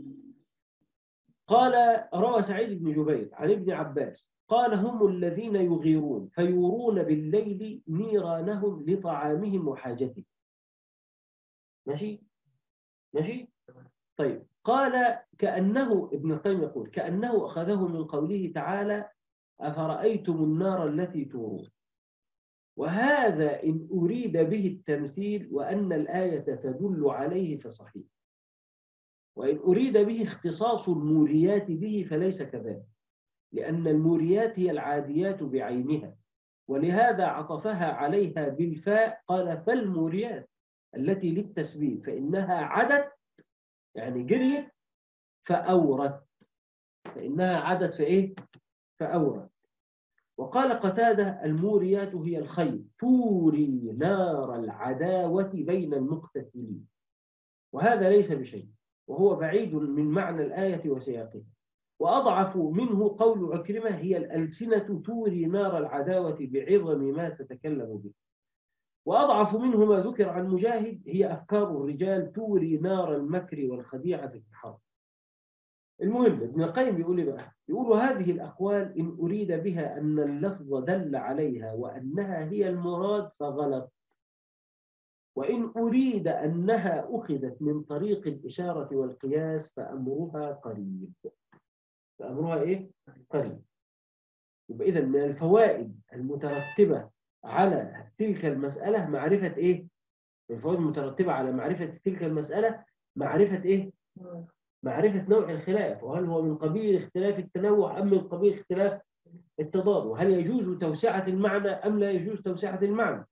قال: روى سعيد بن جبير عن ابن عباس قال: هم الذين يغيرون فيورون بالليل نيرانهم لطعامهم وحاجتهم. ماشي؟ ماشي؟ طيب قال: كأنه ابن القيم يقول: كأنه أخذه من قوله تعالى: أفرأيتم النار التي تورون. وهذا إن أريد به التمثيل وأن الآية تدل عليه فصحيح، وإن أريد به اختصاص الموريات به فليس كذلك، لأن الموريات هي العاديات بعينها، ولهذا عطفها عليها بالفاء. قال: فالموريات التي للتسبيب فإنها عدت، يعني جريت، فأورت، فإنها عدت فإيه؟ فأورت. وقال قتادة: الموريات هي الخيل توري نار العداوة بين المقتتلين. وهذا ليس بشيء، وهو بعيد من معنى الآية وسياقها. وأضعف منه قول عكرمة: هي الألسنة توري نار العداوة بعظم ما تتكلم به. وأضعف منه ما ذكر عن مجاهد: هي أفكار الرجال توري نار المكر والخديعة في الحرب. المهم ابن القيم بيقول لي بقى، يقول: هذه الأقوال إن أريد بها أن اللفظ دل عليها وأنها هي المراد فغلط، وإن أريد أنها أخذت من طريق الإشارة والقياس فأمرها قريب. فأمرها إيه؟ قريب. يبقى إذن من الفوائد المترتبة على تلك المسألة معرفة إيه؟ الفوائد المترتبة على معرفة تلك المسألة معرفة إيه؟ معرفة نوع الخلاف، وهل هو من قبيل اختلاف التنوع أم من قبيل اختلاف التضاد، وهل يجوز توسعة المعنى أم لا يجوز توسعة المعنى.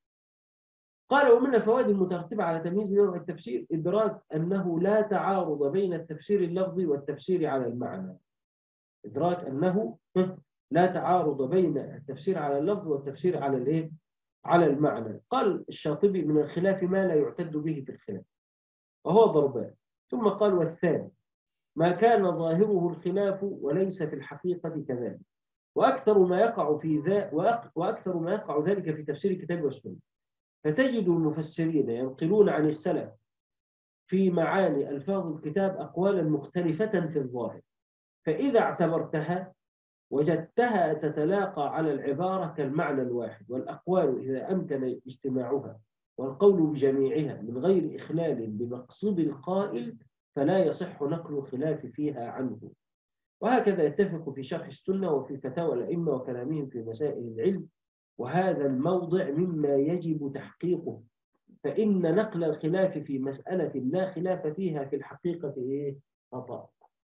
قال ومن الفوائد المترتبة على تمييز نوع التفسير إدراك أنه لا تعارض بين التفسير اللفظي والتفسير على المعنى. إدراك أنه لا تعارض بين التفسير على اللفظ والتفسير على الإيه؟ على المعنى. قال الشاطبي من الخلاف ما لا يعتد به في الخلاف وهو ضربان. ثم قال والثاني ما كان ظاهره الخلاف وليس في الحقيقة كذلك، وأكثر ما يقع في ذا وأكثر ما يقع ذلك في تفسير الكتاب والسنة. فتجد المفسرين ينقلون عن السلف في معاني ألفاظ الكتاب أقوالا مختلفة في الظاهر، فإذا اعتبرتها وجدتها تتلاقى على العبارة كالمعنى الواحد، والأقوال إذا أمكن اجتماعها والقول بجميعها من غير إخلال بمقصود القائل فلا يصح نقل الخلاف فيها عنه. وهكذا يتفق في شرح السنة وفي فتاوى الأئمة وكلامهم في مسائل العلم، وهذا الموضع مما يجب تحقيقه، فإن نقل الخلاف في مسألة لا خلاف فيها في الحقيقة إيه؟ خطأ.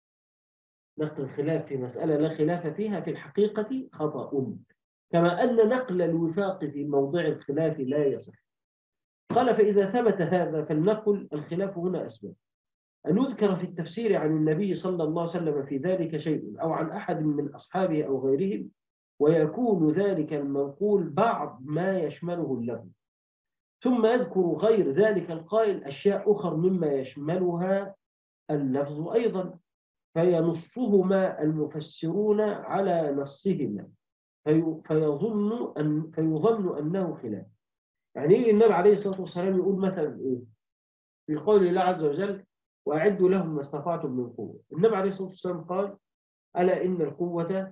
نقل الخلاف في مسألة لا خلاف فيها في الحقيقة خطأ، كما أن نقل الوفاق في موضع الخلاف لا يصح. قال فإذا ثبت هذا فلنقل الخلاف هنا أسباب: أن يذكر في التفسير عن النبي صلى الله عليه وسلم في ذلك شيء أو عن أحد من أصحابه أو غيرهم، ويكون ذلك المنقول بعض ما يشمله اللفظ، ثم يذكر غير ذلك القائل أشياء أخرى مما يشملها اللفظ أيضا، فينصهما المفسرون على نصهما في فيظن أن فيظن أنه خلاف. يعني إيه النبي عليه الصلاة والسلام يقول مثلا إيه في قول الله عز وجل وأعدوا لهم ما استطعتم من قوة؟ النبي عليه الصلاة والسلام قال ألا إن القوة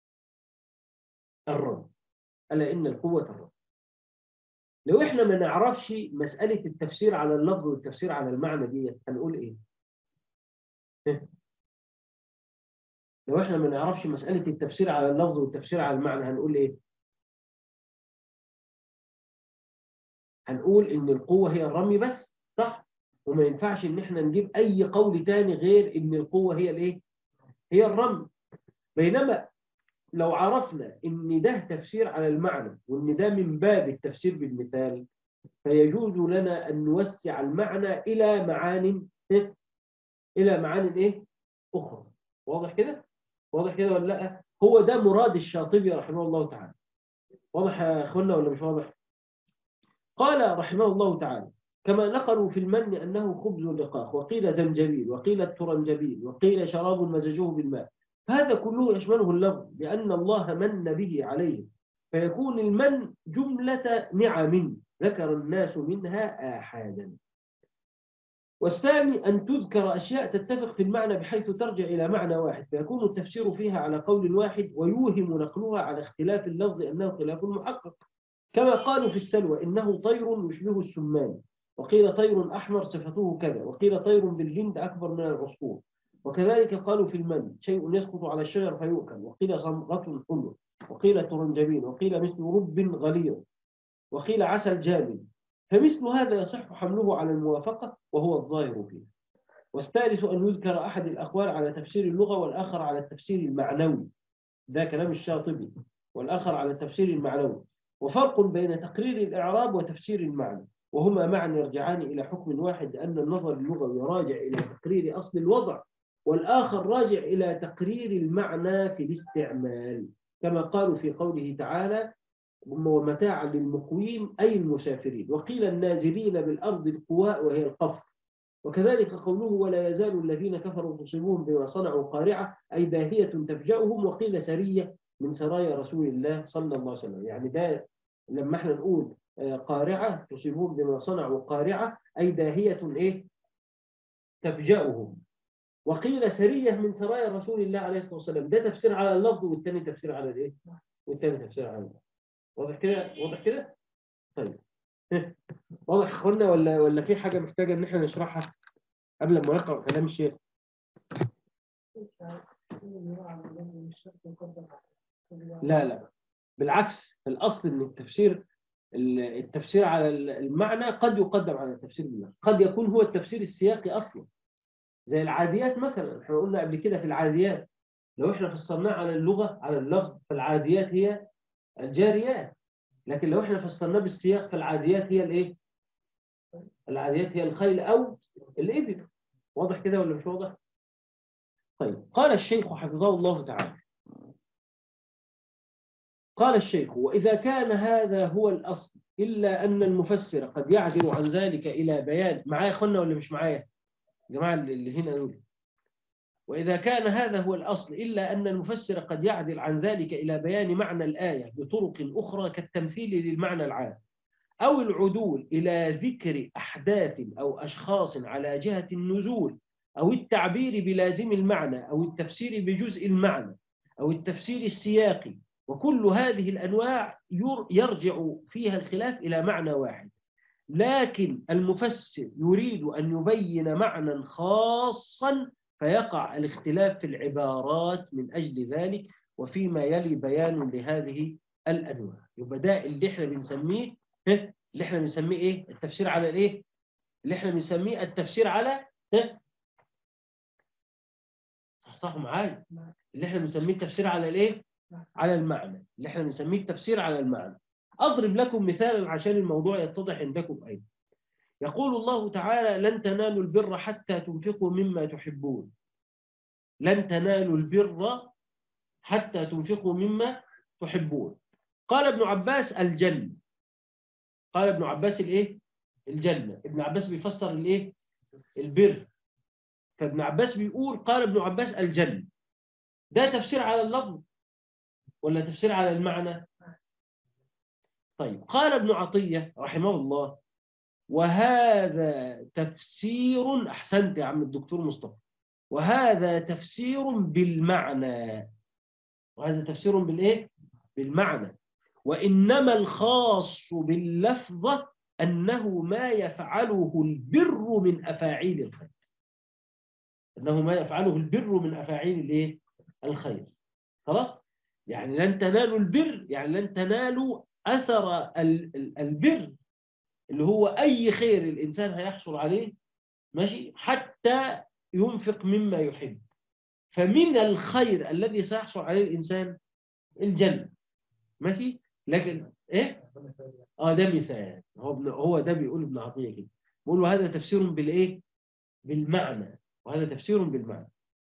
الرب، ألا إن القوة الرب. لو إحنا ما نعرفش مسألة التفسير على اللفظ والتفسير على المعنى دي هنقول إيه؟ لو إحنا ما نعرفش مسألة التفسير على اللفظ والتفسير على المعنى هنقول إيه؟ هنقول إن القوة هي الرمي بس، صح؟ وما ينفعش إن إحنا نجيب أي قول تاني غير إن القوة هي الإيه؟ هي الرمي. بينما لو عرفنا إن ده تفسير على المعنى وإن ده من باب التفسير بالمثال، فيجوز لنا أن نوسع المعنى إلى معان إيه؟ إلى معان إيه؟ أخرى. واضح كده؟ واضح كده ولا لا؟ هو ده مراد الشاطبي رحمه الله تعالى. واضح يا أخوانا ولا مش واضح؟ قال رحمه الله تعالى كما نقلوا في المن أنه خبز لقاح، وقيل زنجبيل، وقيل الترنجبيل، وقيل شراب مزجوه بالماء، فهذا كله يشمله اللفظ لأن الله من به عليه، فيكون المن جملة نعم ذكر الناس منها آحادا. والثاني أن تذكر أشياء تتفق في المعنى بحيث ترجع إلى معنى واحد، فيكون التفسير فيها على قول واحد ويوهم نقلها على اختلاف اللفظ أنه خلاف محقق، كما قالوا في السلوى إنه طير يشبه السمان، وقيل طير أحمر صفته كذا، وقيل طير بالجند أكبر من العصفور. وكذلك قالوا في المن شيء يسقط على الشجر فيؤكل، وقيل صمغة حلوة، وقيل ترنجبين، وقيل مثل رب غليظ، وقيل عسل جامد. فمثل هذا يصح حمله على الموافقة وهو الظاهر فيه. والثالث أن يذكر أحد الأقوال على تفسير اللغة والآخر على التفسير المعنوي، ده كلام الشاطبي، والآخر على التفسير المعنوي، وفرق بين تقرير الإعراب وتفسير المعنى، وهما معا يرجعان إلى حكم واحد، أن النظر اللغوي راجع إلى تقرير أصل الوضع، والآخر راجع إلى تقرير المعنى في الاستعمال، كما قالوا في قوله تعالى ومتاعا للمقويم أي المسافرين، وقيل النازلين بالأرض القواء وهي القفر. وكذلك قوله ولا يزال الذين كفروا تصيبهم بما صنعوا قارعة أي باهية تفجأهم، وقيل سرية من سرايا رسول الله صلى الله عليه وسلم. يعني ده لما احنا نقول قارعة تصيبهم بما صنعوا قارعة أي باهية إيه تفجأهم، وقيل سرية من سرايا رسول الله عليه الصلاة والسلام. ده تفسير على اللفظ والثاني تفسير على الإيه والثاني تفسير على اللفظ. واضح كده؟ واضح كده؟ طيب واضح اخوانا ولا ولا في حاجة محتاجة ان احنا نشرحها قبل ما نقرأ كلام الشيخ؟ لا لا بالعكس، الأصل ان التفسير التفسير على المعنى قد يقدم على التفسير بالمعنى، قد يكون هو التفسير السياقي أصلا، زي العاديات مثلا. احنا قلنا قبل كده في العاديات لو احنا فسرناه على اللغة على اللفظ فالعاديات هي الجاريات، لكن لو احنا فسرناه بالسياق فالعاديات هي الايه؟ العاديات هي الخيل أو الإبل. واضح كده ولا مش واضح؟ طيب، قال الشيخ حفظه الله تعالى، قال الشيخ: وإذا كان هذا هو الأصل إلا أن المفسر قد يعدل عن ذلك إلى بيان، معايا يا أخوانا ولا مش معايا؟ جماعة اللي هنا دول، وإذا كان هذا هو الأصل إلا أن المفسر قد يعدل عن ذلك إلى بيان معنى الآية بطرق أخرى كالتمثيل للمعنى العام، أو العدول إلى ذكر أحداث أو أشخاص على جهة النزول، أو التعبير بلازم المعنى، أو التفسير بجزء المعنى، أو التفسير السياقي، وكل هذه الأنواع يرجع فيها الخلاف إلى معنى واحد، لكن المفسر يريد أن يبين معنى خاصا فيقع الاختلاف في العبارات من أجل ذلك، وفيما يلي بيان لهذه الأنواع. يبقى ده اللي احنا بنسميه اللي احنا بنسميه ايه؟ التفسير على الايه؟ اللي احنا بنسميه التفسير على صح معايا؟ اللي احنا بنسميه التفسير على الايه؟ على المعنى، اللي احنا بنسميه التفسير على المعنى. أضرب لكم مثالا عشان الموضوع يتضح عندكم أيضا. يقول الله تعالى: لن تنالوا البر حتى تنفقوا مما تحبون. لن تنالوا البر حتى تنفقوا مما تحبون. قال ابن عباس: الجنة. قال ابن عباس الايه؟ الجنة. ابن عباس بيفسر الايه؟ البر. فابن عباس بيقول قال ابن عباس الجنة. ده تفسير على اللفظ ولا تفسير على المعنى؟ طيب، قال ابن عطية رحمه الله: وهذا تفسير، أحسنت يا عم الدكتور مصطفى، وهذا تفسير بالمعنى. وهذا تفسير بالإيه؟ بالمعنى. وإنما الخاص باللفظة أنه ما يفعله البر من أفاعيل الخير. أنه ما يفعله البر من أفاعيل الإيه؟ الخير. خلاص؟ يعني لن تنالوا البر، يعني لن تنالوا أثر البر اللي هو أي خير الإنسان هيحصل عليه، ماشي، حتى ينفق مما يحب. فمن الخير الذي سيحصل عليه الإنسان الجنة، ماشي. لكن إيه؟ آه ده مثال. هو هو ده بيقول ابن عطية كده، بيقول هذا تفسير بالإيه؟ بالمعنى، وهذا تفسير بالمعنى.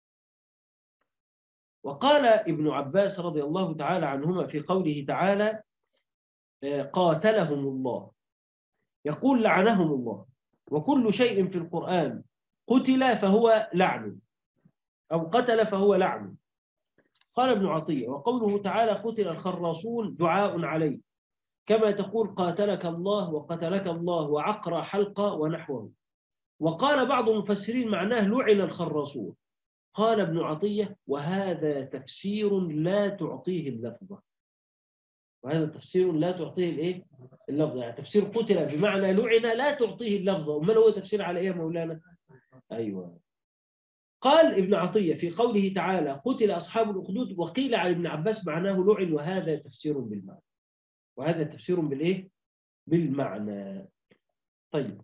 وقال ابن عباس رضي الله تعالى عنهما في قوله تعالى: قاتلهم الله، يقول لعنهم الله. وكل شيء في القرآن قتل فهو لعن، أو قتل فهو لعن. قال ابن عطية: وقوله تعالى قتل الخراصون دعاء عليه، كما تقول قاتلك الله وقتلك الله وعقر حلقة ونحوه. وقال بعض المفسرين معناه لعن الخراصون. قال ابن عطية: وهذا تفسير لا تعطيه اللفظة. وهذا تفسير لا تعطيه الايه؟ اللفظة. يعني تفسير قتل بمعنى لعن لا تعطيه اللفظة. وما هو تفسير على ايه يا مولانا؟ ايوه. قال ابن عطية في قوله تعالى قتل أصحاب الأخدود، وقيل عن ابن عباس معناه لعن، وهذا تفسير بالمعنى. وهذا تفسير بالايه؟ بالمعنى. طيب،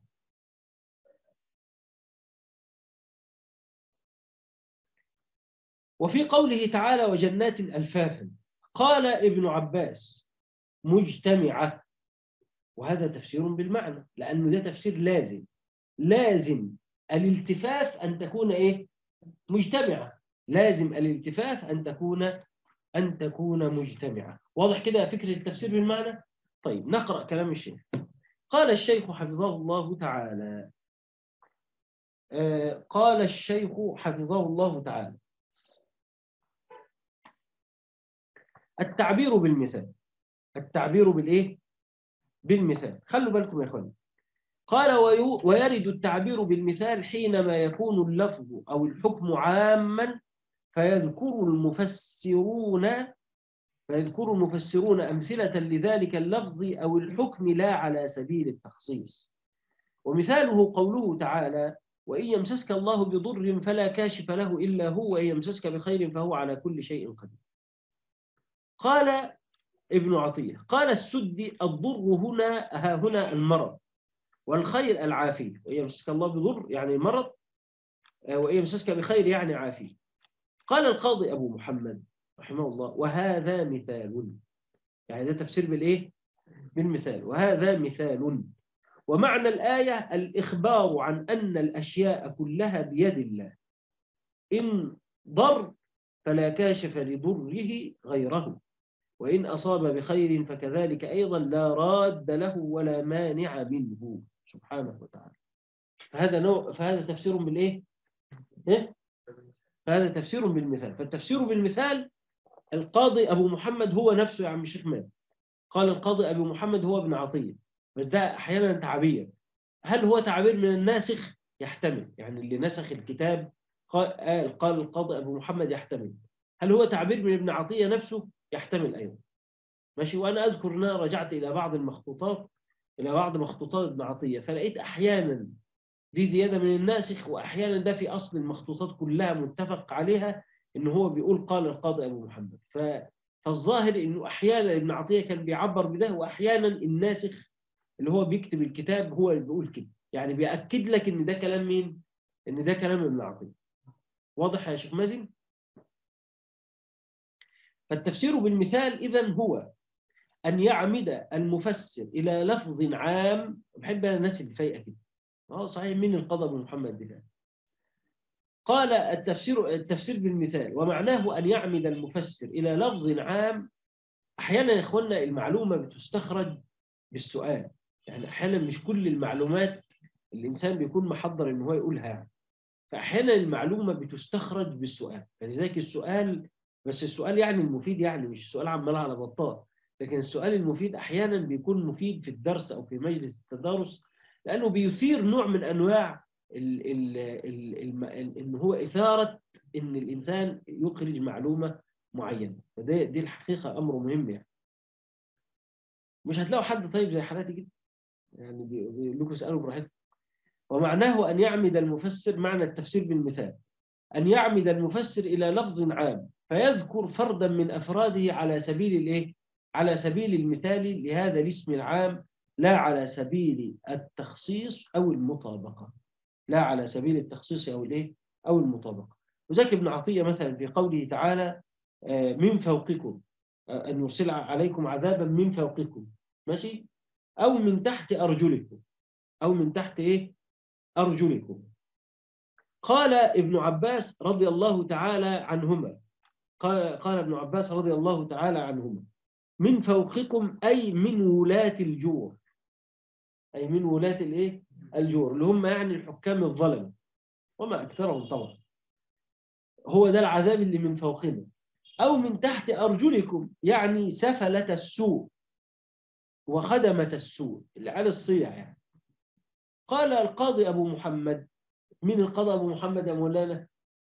وفي قوله تعالى وجنات ألفافا، قال ابن عباس مجتمعة، وهذا تفسير بالمعنى، لأنه ده تفسير لازم. لازم الالتفاف أن تكون إيه؟ مجتمعة. لازم الالتفاف أن تكون أن تكون مجتمعة. واضح كده فكرة التفسير بالمعنى؟ طيب، نقرأ كلام الشيخ. قال الشيخ حفظه الله تعالى آه قال الشيخ حفظه الله تعالى: التعبير بالمثال. التعبير بالإيه؟ بالمثال. خلوا بالكم يا أخواني. قال: ويرد التعبير بالمثال حينما يكون اللفظ أو الحكم عاما فيذكر المفسرون فيذكر المفسرون أمثلة لذلك اللفظ أو الحكم لا على سبيل التخصيص. ومثاله قوله تعالى: وإن يمسسك الله بضر فلا كاشف له إلا هو، وإن يمسسك بخير فهو على كل شيء قدير. قال ابن عطية قال السدي الضر هنا ها هنا المرض والخير العافية، وإن يمسك الله بضر يعني مرض، وإن يمسسك بخير يعني عافية. قال القاضي أبو محمد رحمه الله وهذا مثال، يعني ده تفسير بالإيه؟ بالمثال. وهذا مثال، ومعنى الآية الإخبار عن أن الأشياء كلها بيد الله، إن ضر فلا كاشف لضره غيره، وإن أصاب بخير فكذلك أيضا لا راد له ولا مانع منه سبحانه وتعالى. فهذا نوع فهذا تفسير بالإيه؟ إيه؟ فهذا تفسير بالمثال. فالتفسير بالمثال القاضي أبو محمد هو نفسه يا عم الشيخ مال، قال القاضي أبو محمد هو ابن عطية، بس ده أحيانا تعبير. هل هو تعبير من الناسخ؟ يحتمل، يعني اللي نسخ الكتاب قال قال القاضي أبو محمد يحتمل. هل هو تعبير من ابن عطية نفسه؟ يحتمل أيضا. ماشي. وأنا أذكر أن أنا رجعت إلى بعض المخطوطات إلى بعض مخطوطات ابن عطية، فلقيت أحيانا دي زيادة من الناسخ، وأحيانا ده في أصل المخطوطات كلها متفق عليها إن هو بيقول قال القاضي أبو محمد. ف... فالظاهر إنه أحيانا ابن عطية كان بيعبر بده، وأحيانا الناسخ اللي هو بيكتب الكتاب هو اللي بيقول كده، يعني بيأكد لك إن ده كلام مين؟ إن ده كلام ابن عطية. واضح يا شيخ مازن؟ فالتفسير بالمثال إذن هو أن يعمد المفسر إلى لفظ عام. بحب أنا الناس اللي فايقة كده. اه صحيح، مين القاضي أبو محمد ده؟ قال التفسير التفسير بالمثال ومعناه أن يعمد المفسر إلى لفظ عام. أحيانا يا إخوانا المعلومة بتستخرج بالسؤال، يعني أحيانا مش كل المعلومات الإنسان بيكون محضر إن هو يقولها يعني. فأحيانا المعلومة بتستخرج بالسؤال، فلذلك السؤال، بس السؤال يعني المفيد، يعني مش السؤال عمال على بطال، لكن السؤال المفيد أحيانا بيكون مفيد في الدرس أو في مجلس التدارس، لأنه بيثير نوع من أنواع ال ال ال ال إن هو إثارة إن الإنسان يخرج معلومة معينة. فده دي الحقيقة أمر مهم يعني. مش هتلاقوا حد طيب زي حالاتي كده، يعني بيقول لكم اسألوا براحتكم. ومعناه أن يعمد المفسر، معنى التفسير بالمثال أن يعمد المفسر إلى لفظ عام فيذكر فردا من أفراده على سبيل الإيه؟ على سبيل المثال لهذا الاسم العام، لا على سبيل التخصيص أو المطابقة. لا على سبيل التخصيص أو الإيه؟ أو المطابقة. وذلك ابن عطية مثلا في قوله تعالى من فوقكم، أن يرسل عليكم عذابا من فوقكم، ماشي، أو من تحت أرجلكم، أو من تحت إيه؟ أرجلكم. قال ابن عباس رضي الله تعالى عنهما قال, قال ابن عباس رضي الله تعالى عنهما من فوقكم أي من ولاة الجور، أي من ولاة الإيه؟ الجور، اللي هم يعني الحكام الظلم وما أكثرهم طبعا. هو ده العذاب اللي من فوقنا. أو من تحت أرجلكم يعني سفلة السوء وخدمة السوء اللي على الصيع يعني. قال القاضي أبو محمد، من القاضي أبو محمد يا مولانا؟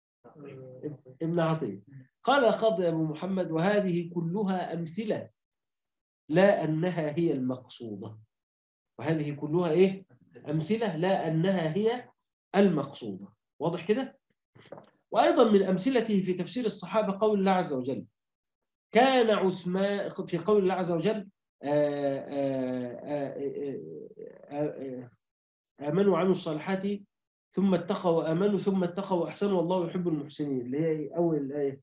ابن عطية. قال القاضي أبو محمد وهذه كلها أمثلة لا أنها هي المقصودة. وهذه كلها إيه؟ أمثلة لا أنها هي المقصودة. واضح كده؟ وأيضا من أمثلته في تفسير الصحابة قول الله عز وجل كان عثمان، في قول الله عز وجل آمنوا وعملوا الصالحات ثم اتقوا وآمنوا ثم اتقوا وأحسنوا والله يحب المحسنين، اللي هي أول الآية.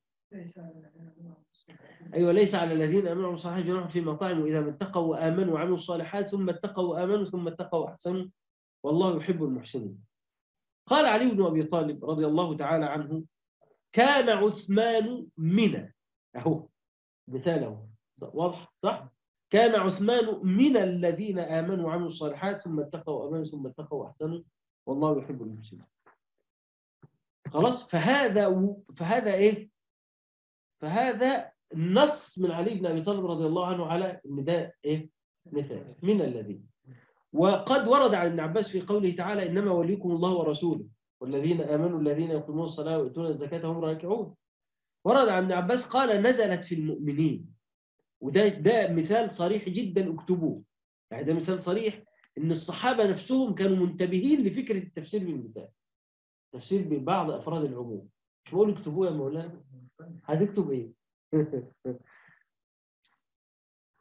أيوة ليس على الذين آمنوا وعملوا الصالحات جناح فيما طعموا إذا ما اتقوا وآمنوا وعملوا الصالحات ثم اتقوا وآمنوا ثم اتقوا وأحسنوا والله يحب المحسنين. قال علي بن أبي طالب رضي الله تعالى عنه كان عثمان منا، أهو مثاله واضح صح؟ كان عثمان من الذين آمنوا وعملوا الصالحات ثم اتقوا وآمنوا ثم اتقوا وأحسنوا والله يحب المحسنين. خلاص. فهذا فهذا إيه؟ فهذا نص من علي بن أبي طالب رضي الله عنه على ان ده إيه؟ مثال من الذين. وقد ورد عن ابن عباس في قوله تعالى إنما وليكم الله ورسوله والذين آمنوا الذين يقيمون الصلاة ويؤتون الزكاة هم راكعون. ورد عن ابن عباس قال نزلت في المؤمنين. وده ده مثال صريح جدا، اكتبوه، يعني ده مثال صريح ان الصحابة نفسهم كانوا منتبهين لفكرة التفسير بالمثال، تفسير ببعض أفراد العموم. مش بقول اكتبوه يا مولانا، هتكتب ايه؟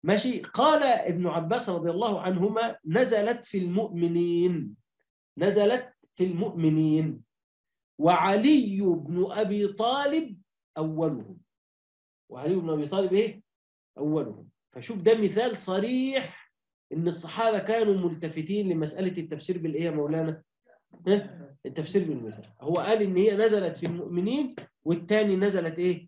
ماشي. قال ابن عباس رضي الله عنهما نزلت في المؤمنين، نزلت في المؤمنين، وعلي بن أبي طالب أولهم. وعلي بن أبي طالب إيه؟ أولهم. فشوف ده مثال صريح إن الصحابة كانوا ملتفتين لمسألة التفسير بالإيه يا مولانا؟ التفسير بالمثال. هو قال إن هي نزلت في المؤمنين، والتاني نزلت إيه؟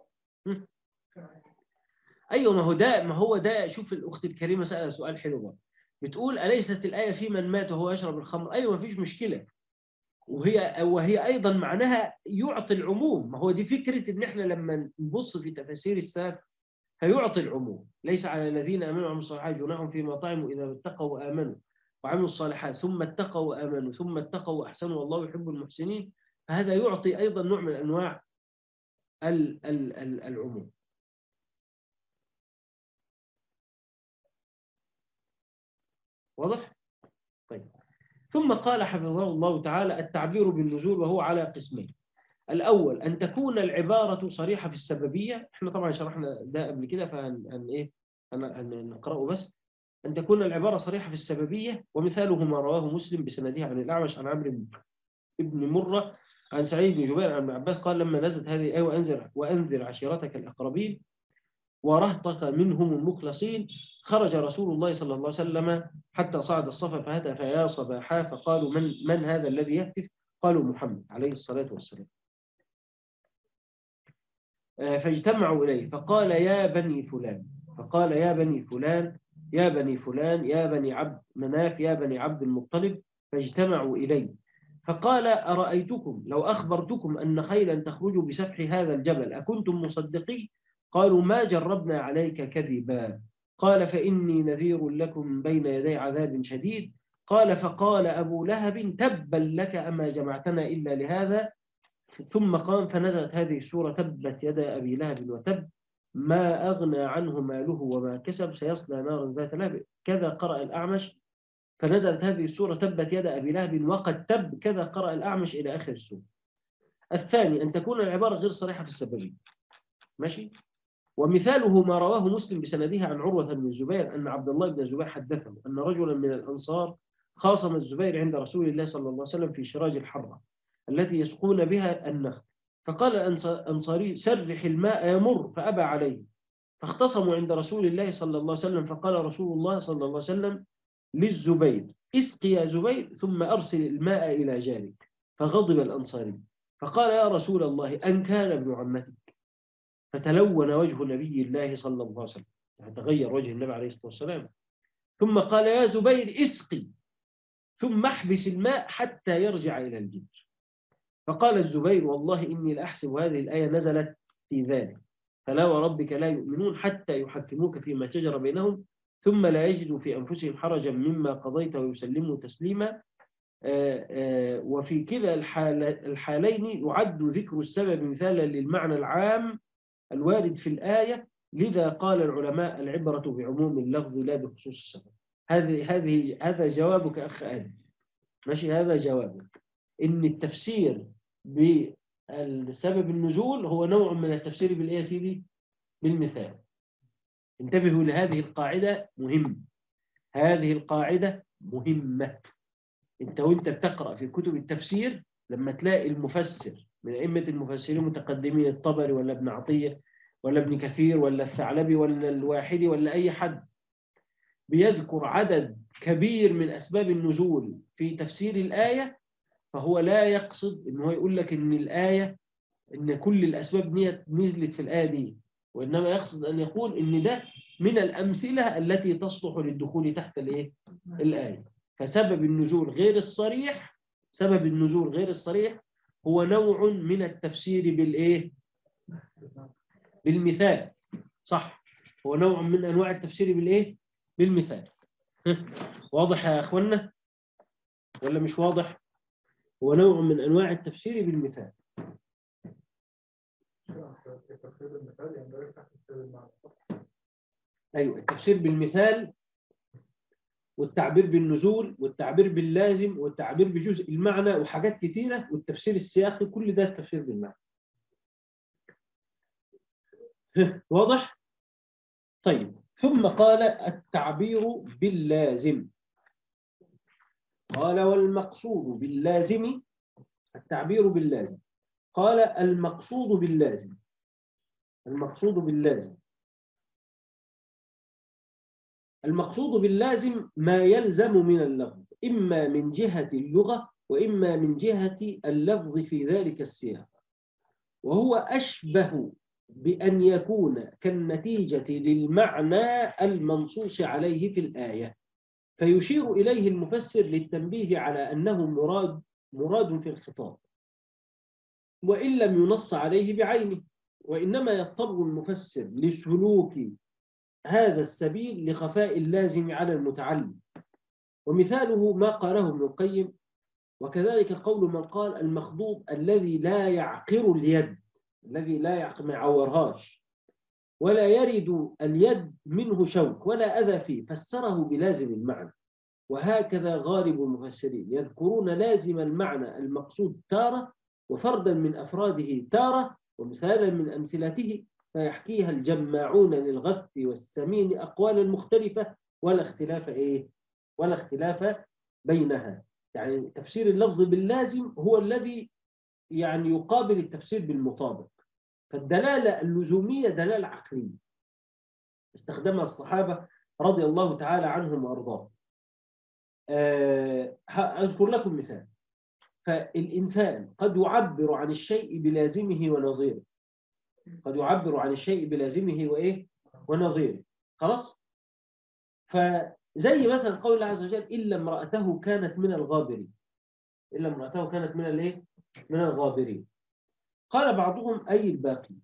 أيوة، ما هو ده ما هو ده شوف الأخت الكريمة سألت سؤال حلو بقى. بتقول أليست الآية في من مات وهو يشرب الخمر؟ أيوة، ما فيش مشكلة. وهي وهي أيضا معناها يعطي العموم. ما هو دي فكرة إن إحنا لما نبص في تفاسير السلف فيعطي العموم. ليس على الذين آمنوا وعملوا الصالحات جناح فيما طعموا إذا اتقوا وآمنوا وعملوا الصالحات ثم اتقوا وآمنوا ثم اتقوا وأحسنوا والله يحب المحسنين. فهذا يعطي أيضا نوع من أنواع ال ال ال العموم. واضح؟ طيب. ثم قال حفظه الله تعالى التعبير بالنزول وهو على قسمين. الأول أن تكون العبارة صريحة في السببية. احنا طبعا شرحنا ده قبل كده فهن إيه هنقرأه بس. أن تكون العبارة صريحة في السببية، ومثاله ما رواه مسلم بسنده عن الأعمش عن عمرو بن مرة عن سعيد بن جبير عن ابن عباس قال لما نزلت هذه الآية وأنذر وأنذر عشيرتك الأقربين ورهطك منهم المخلصين خرج رسول الله صلى الله عليه وسلم حتى صعد الصفا فهتف يا صباحا فقالوا من من هذا الذي يهتف؟ قالوا محمد عليه الصلاة والسلام. فاجتمعوا إليه فقال يا بني فلان، فقال يا بني فلان يا بني فلان يا بني عبد مناف يا بني عبد المطلب. فاجتمعوا إليه فقال أرأيتكم لو أخبرتكم أن خيلا تخرج بسفح هذا الجبل أكنتم مصدقين؟ قالوا ما جربنا عليك كذبا. قال فإني نذير لكم بين يدي عذاب شديد. قال فقال أبو لهب تبا لك أما جمعتنا إلا لهذا. ثم قام فنزلت هذه السورة تبت يدا أبي لهب وتب ما أغنى عنه ماله وما كسب سيصلى نارا ذات لهب. كذا قرأ الأعمش. فنزلت هذه السورة تبت يدا أبي لهب وقد تب. كذا قرأ الأعمش إلى آخر السورة. الثاني أن تكون العبارة غير صريحة في السببية. ماشي. ومثاله ما رواه مسلم بسنده عن عروة بن الزبير أن عبد الله بن الزبير حدثه أن رجلا من الأنصار خاصم الزبير عند رسول الله صلى الله عليه وسلم في شراج الحرة التي يسقون بها النخل. فقال الأنصاري سرح الماء يمر فأبى عليه. فاختصموا عند رسول الله صلى الله عليه وسلم فقال رسول الله صلى الله عليه وسلم للزبير اسقي يا زبير ثم أرسل الماء إلى جارك. فغضب الأنصاري فقال يا رسول الله أن كان ابن عمتك. فتلون وجه نبي الله صلى الله عليه وسلم، يعني تغير وجه النبي عليه الصلاة والسلام. ثم قال يا زبير اسقي ثم احبس الماء حتى يرجع إلى الجدر. فقال الزبير والله إني لأحسب هذه الآية نزلت في ذلك فلا وربك لا يؤمنون حتى يحكموك فيما شجر بينهم ثم لا يجدوا في أنفسهم حرجا مما قضيت ويسلموا تسليما. آآ آآ وفي كلا الحالين يعد ذكر السبب مثالا للمعنى العام الوارد في الآية. لذا قال العلماء العبرة بعموم اللفظ لا بخصوص السبب. هذه هذه هذا جوابك أخ آدم. ماشي، هذا جوابك إن التفسير بالسبب النزول هو نوع من التفسير بالإيه يا سيدي؟ بالمثال. انتبهوا لهذه القاعدة مهمة. هذه القاعدة مهمة. انت وانت بتقرأ في كتب التفسير لما تلاقي المفسر من أئمة المفسرين المتقدمين الطبري ولا ابن عطية ولا ابن كثير ولا الثعلبي ولا الواحدي ولا أي حد بيذكر عدد كبير من أسباب النزول في تفسير الآية، فهو لا يقصد إنه يقول لك إن الآية إن كل الأسباب نزلت في الآية دي، وإنما يقصد أن يقول إن ده من الأمثلة التي تصلح للدخول تحت الإيه؟ الآية. فسبب النزول غير الصريح سبب النزول غير الصريح هو نوع من التفسير بالإيه؟ بالمثال. صح، هو نوع من أنواع التفسير بالإيه؟ بالمثال. واضح يا أخوانا ولا مش واضح؟ هو نوع من أنواع التفسير بالمثال. أيوة، التفسير بالمثال والتعبير بالنزول والتعبير باللازم والتعبير بجزء المعنى وحاجات كثيرة، والتفسير السياقي، كل ده التفسير بالمعنى. واضح؟ طيب. ثم قال التعبير باللازم. قال والمقصود باللازم التعبير باللازم. قال المقصود باللازم المقصود باللازم المقصود باللازم ما يلزم من اللفظ إما من جهة اللغة وإما من جهة اللفظ في ذلك السياق، وهو أشبه بأن يكون كالنتيجة للمعنى المنصوص عليه في الآية، فيشير إليه المفسر للتنبيه على أنه مراد مراد في الخطاب، وإن لم ينص عليه بعينه، وإنما يضطر المفسر لسلوك هذا السبيل لخفاء اللازم على المتعلم. ومثاله ما قاله ابن القيم: وكذلك قول من قال المخضوض الذي لا يعقر اليد، الذي لا يعقر ما يعورهاش ولا يرد اليد منه شوك ولا أذى فيه، فسره بلازم المعنى. وهكذا غالب المفسرين يذكرون لازم المعنى المقصود تارة، وفردا من أفراده تارة، ومثالا من أمثلته، فيحكيها الجماعون للغث والسمين أقوالا مختلفة ولا اختلاف إيه؟ ولا اختلاف بينها. يعني تفسير اللفظ باللازم هو الذي يعني يقابل التفسير بالمطابق. فالدلالة اللزومية دلالة عقلية استخدمها الصحابة رضي الله تعالى عنهم وأرضاهم. أذكر لكم مثال. فالإنسان قد يعبر عن الشيء بلازمه ونظيره، قد يعبر عن الشيء بلازمه وإيه ونظيره. خلاص. فزي مثلا قول الله عز وجل: إلا امرأته كانت من الغابرين. إلا امرأته كانت من الإيه؟ من الغابرين. قال بعضهم أي الباقي،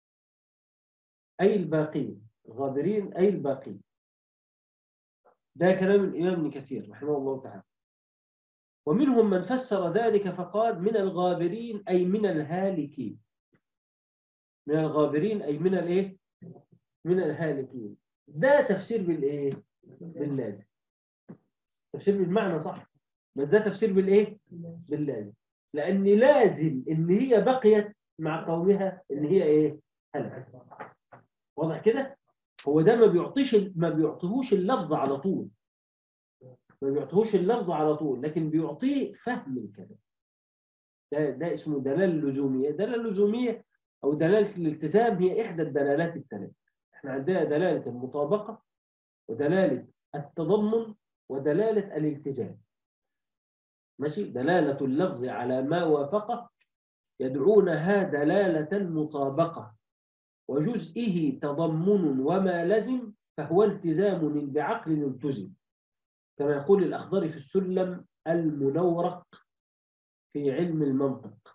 أي الباقين، الغابرين أي الباقين. ده كلام الإمام ابن كثير رحمه الله تعالى. ومنهم من فسر ذلك فقال من الغابرين أي من الهالكين. من الغابرين أي من الإيه؟ من الهالكين. ده تفسير بالإيه؟ باللازم. تفسير بالمعنى صح، بس ده تفسير بالإيه؟ باللازم. لأن لازم إن هي بقيت مع قومها إن هي إيه؟ هلكت. واضح كده؟ هو ده ما بيعطيش ما بيعطيهوش اللفظ على طول، ما بيعطيهوش اللفظ على طول، لكن بيعطيه فهم الكلام. ده ده اسمه دلالة لزومية. دلالة لزومية أو دلالة الالتزام هي إحدى الدلالات الثلاث. إحنا عندنا دلالة المطابقة، ودلالة التضمن، ودلالة الالتزام. ماشي. دلالة اللفظ على ما وافقه يدعونها دلالة المطابقة، وجزئه تضمن وما لزم فهو التزام بعقل يلتزم، كما يقول الأخضر في السلم المنورق في علم المنطق.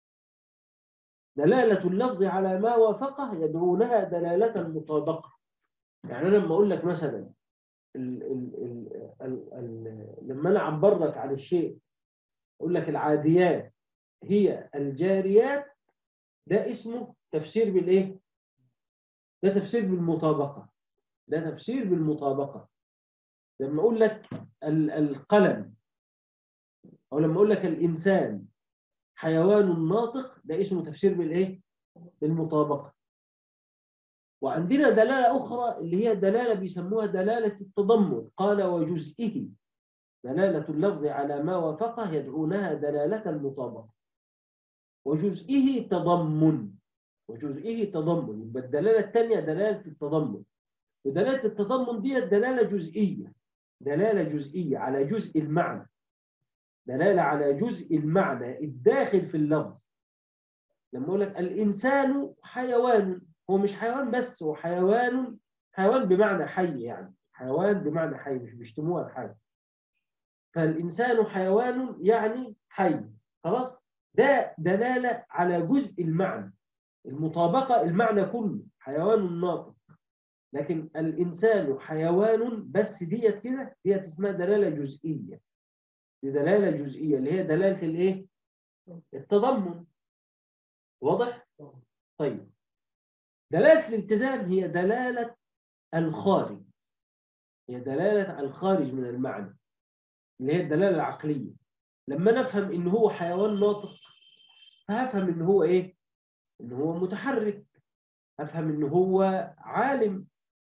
دلالة اللفظ على ما وافقه يدعونها دلالة المطابقة. يعني أنا لما أقول لك مثلا ال ال ال ال ال لما أنا أعبر لك عن الشيء أقول لك العاديات هي الجاريات، ده اسمه تفسير بالإيه؟ ده تفسير بالمطابقة. ده تفسير بالمطابقة. لما أقول لك ال القلم، أو لما أقول لك الإنسان حيوان ناطق، ده اسمه تفسير بالإيه؟ بالمطابقة. وعندنا دلالة أخرى اللي هي دلالة بيسموها دلالة التضمن. قال وجزئه. دلالة اللفظ على ما وافقه يدعونها دلالة المطابقة، وجزئه تضمن. وجزئه تضمن. يبقى الدلالة الثانية دلالة التضمن. ودلالة التضمن دي دلالة جزئية، دلالة جزئية على جزء المعنى، دلالة على جزء المعنى الداخل في اللفظ. لما أقول لك الإنسان حيوان، هو مش حيوان بس، هو حيوان. حيوان بمعنى حي، يعني حيوان بمعنى حي، مش بيشتموها الحي. فالإنسان حيوان يعني حي. خلاص. ده دلالة على جزء المعنى. المطابقة المعنى كله حيوان ناطق، لكن الإنسان حيوان بس ديت كده ديت اسمها دلالة جزئية. دي دلالة جزئية اللي هي دلالة الإيه؟ التضمن. واضح؟ طيب. دلالة الالتزام هي دلالة الخارج، هي دلالة الخارج من المعنى، اللي هي الدلالة العقلية. لما نفهم إن هو حيوان ناطق فهفهم إن هو إيه؟ إن هو متحرك. أفهم إن هو عالم.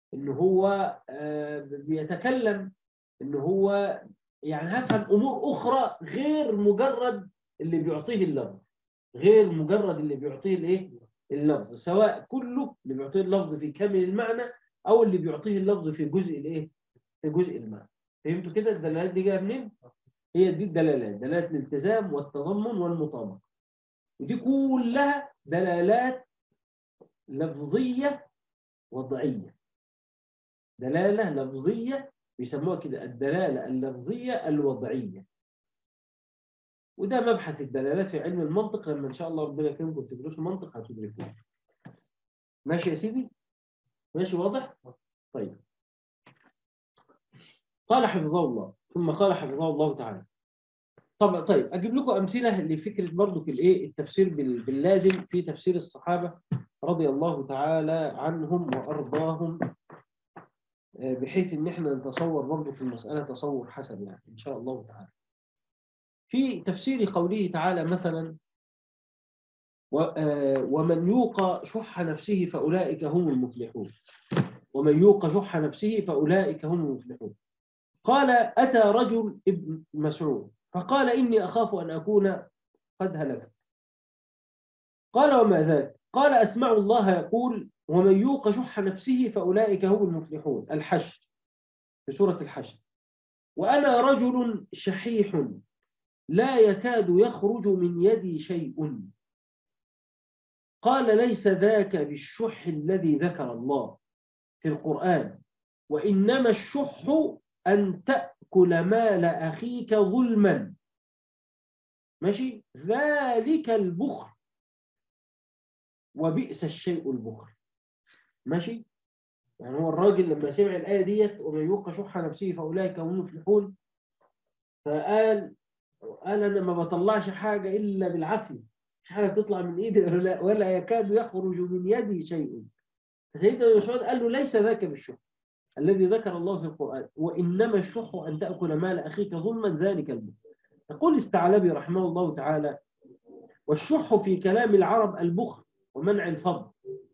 إن هو آه، بيتكلم إن هو يعني هفهم أمور أخرى غير مجرد اللي بيعطيه اللفظ، غير مجرد اللي بيعطيه الإيه؟ اللفظ، سواء كله اللي بيعطيه اللفظ في كامل المعنى أو اللي بيعطيه اللفظ في جزء الإيه؟ في جزء المعنى. فهمتوا كده الدلالات دي جايه منين؟ هي دي الدلالات، دلالات الالتزام والتضمن والمطابقة، ودي كلها دلالات لفظية وضعية. دلالة لفظية بيسموها كده الدلالة اللفظية الوضعية، وده مبحث الدلالات في علم المنطق، لما إن شاء الله ربنا يكرمكم تدرسوا المنطق هتدركوه. ماشي يا سيدي؟ ماشي واضح؟ طيب. قال حفظه الله، ثم قال حفظه الله تعالى. طب طيب أجيب لكم أمثلة لفكرة برضو الإيه التفسير باللازم في تفسير الصحابة رضي الله تعالى عنهم وأرضاهم، بحيث إن إحنا نتصور برضو في المسألة تصور حسن يعني إن شاء الله تعالى. في تفسير قوله تعالى مثلا ومن يوق شح نفسه فأولئك هم المفلحون، ومن يوق شح نفسه فأولئك هم المفلحون. قال أتى رجل ابن مسعود فقال إني أخاف أن أكون قد هلكت. قال وما ذاك؟ قال أسمع الله يقول ومن يوق شح نفسه فأولئك هم المفلحون، الحشر، في سورة الحشر. وأنا رجل شحيح لا يكاد يخرج من يدي شيء. قال ليس ذاك بالشح الذي ذكر الله في القرآن، وإنما الشح أن تأكل مال أخيك ظلما. ماشي؟ ذلك البخل، وبئس الشيء البخل. ماشي؟ يعني هو الراجل لما سمع الآية ديت ومن يوق شح نفسه فأولئك هم المفلحون، فقال قال أنا ما بطلعش حاجة إلا بالعافية، مش حاجة بتطلع من إيدي ولا, ولا يكاد يخرج من يدي شيء. فسيدنا مسعود قال له ليس ذاك بالشح الذي ذكر الله في القرآن، وإنما الشح أن تأكل مال أخيك ظلما ذلك البخل. يقول الثعلبي رحمه الله تعالى والشح في كلام العرب البخل ومنع الفضل.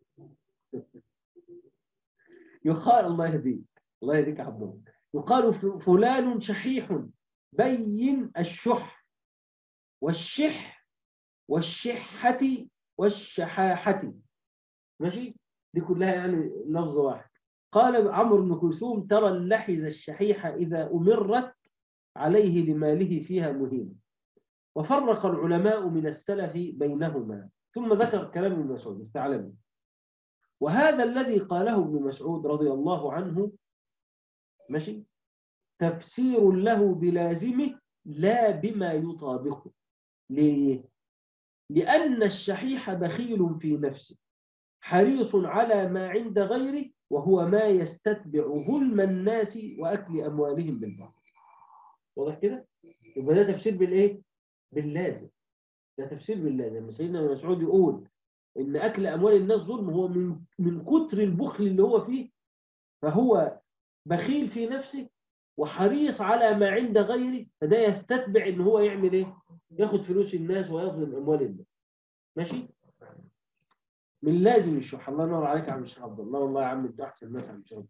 يقال الله يهديك الله يهديك يا عبد، يقال فلان شحيح بين الشح والشح والشحة والشحاحة. ماشي؟ دي كلها يعني لفظ واحد. قال عمرو بن كلثوم ترى اللحز الشحيح إذا أمرت عليه لماله فيها مهين. وفرق العلماء من السلف بينهما، ثم ذكر كلام ابن مسعود الثعلبي. وهذا الذي قاله ابن مسعود رضي الله عنه ماشي تفسير له بلازمه لا بما يطابقه. ليه؟ لأن الشحيح بخيل في نفسه حريص على ما عند غيره، وهو ما يستتبع ظلم الناس وأكل أموالهم بالباطل. واضح كده؟ يبقى ده تفسير بالإيه؟ باللازم. ده تفسير باللازم. سيدنا مسعود يقول إن أكل أموال الناس ظلم، هو من من كتر البخل اللي هو فيه، فهو بخيل في نفسه وحريص على ما عند غيره، فده يستتبع إن هو يعمل إيه؟ ياخد فلوس الناس ويظلم أموال الناس. ماشي؟ من لازم الشح. الله ينور عليك يا عم الشيخ عبد الله، والله يا عم انت احسن ناس عم الشيخ.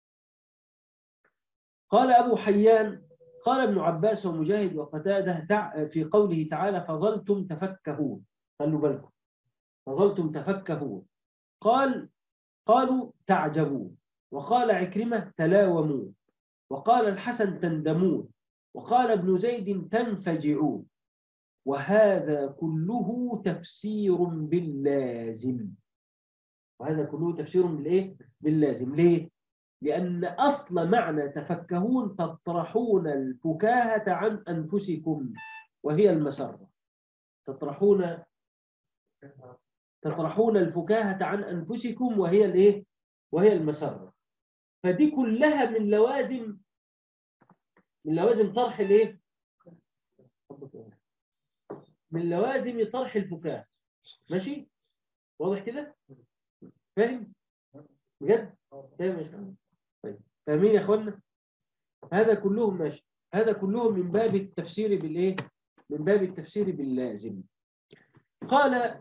قال ابو حيان قال ابن عباس ومجاهد وقتاده في قوله تعالى فظلتم تفكهون، خلوا بالكم، فظلتم تفكهون. قال قالوا تعجبون، وقال عكرمة تلاومون، وقال الحسن تندمون، وقال ابن زيد تنفجعون. وهذا كله تفسير باللازم. وهذا كله تفسير بالإيه؟ باللازم. ليه؟ لأن أصل معنى تفكهون تطرحون الفكاهة عن أنفسكم وهي المسرة. تطرحون تطرحون الفكاهة عن أنفسكم وهي الإيه؟ وهي المسرة. فدي كلها من لوازم من لوازم طرح الإيه؟ من لوازم طرح الفكاهة. ماشي؟ واضح كده؟ فاهم؟ بجد؟ فاهم يا شباب؟ طيب فاهمين يا اخوانا؟ هذا كلهم ماشي، هذا كلهم من باب التفسير بالايه؟ من باب التفسير باللازم. قال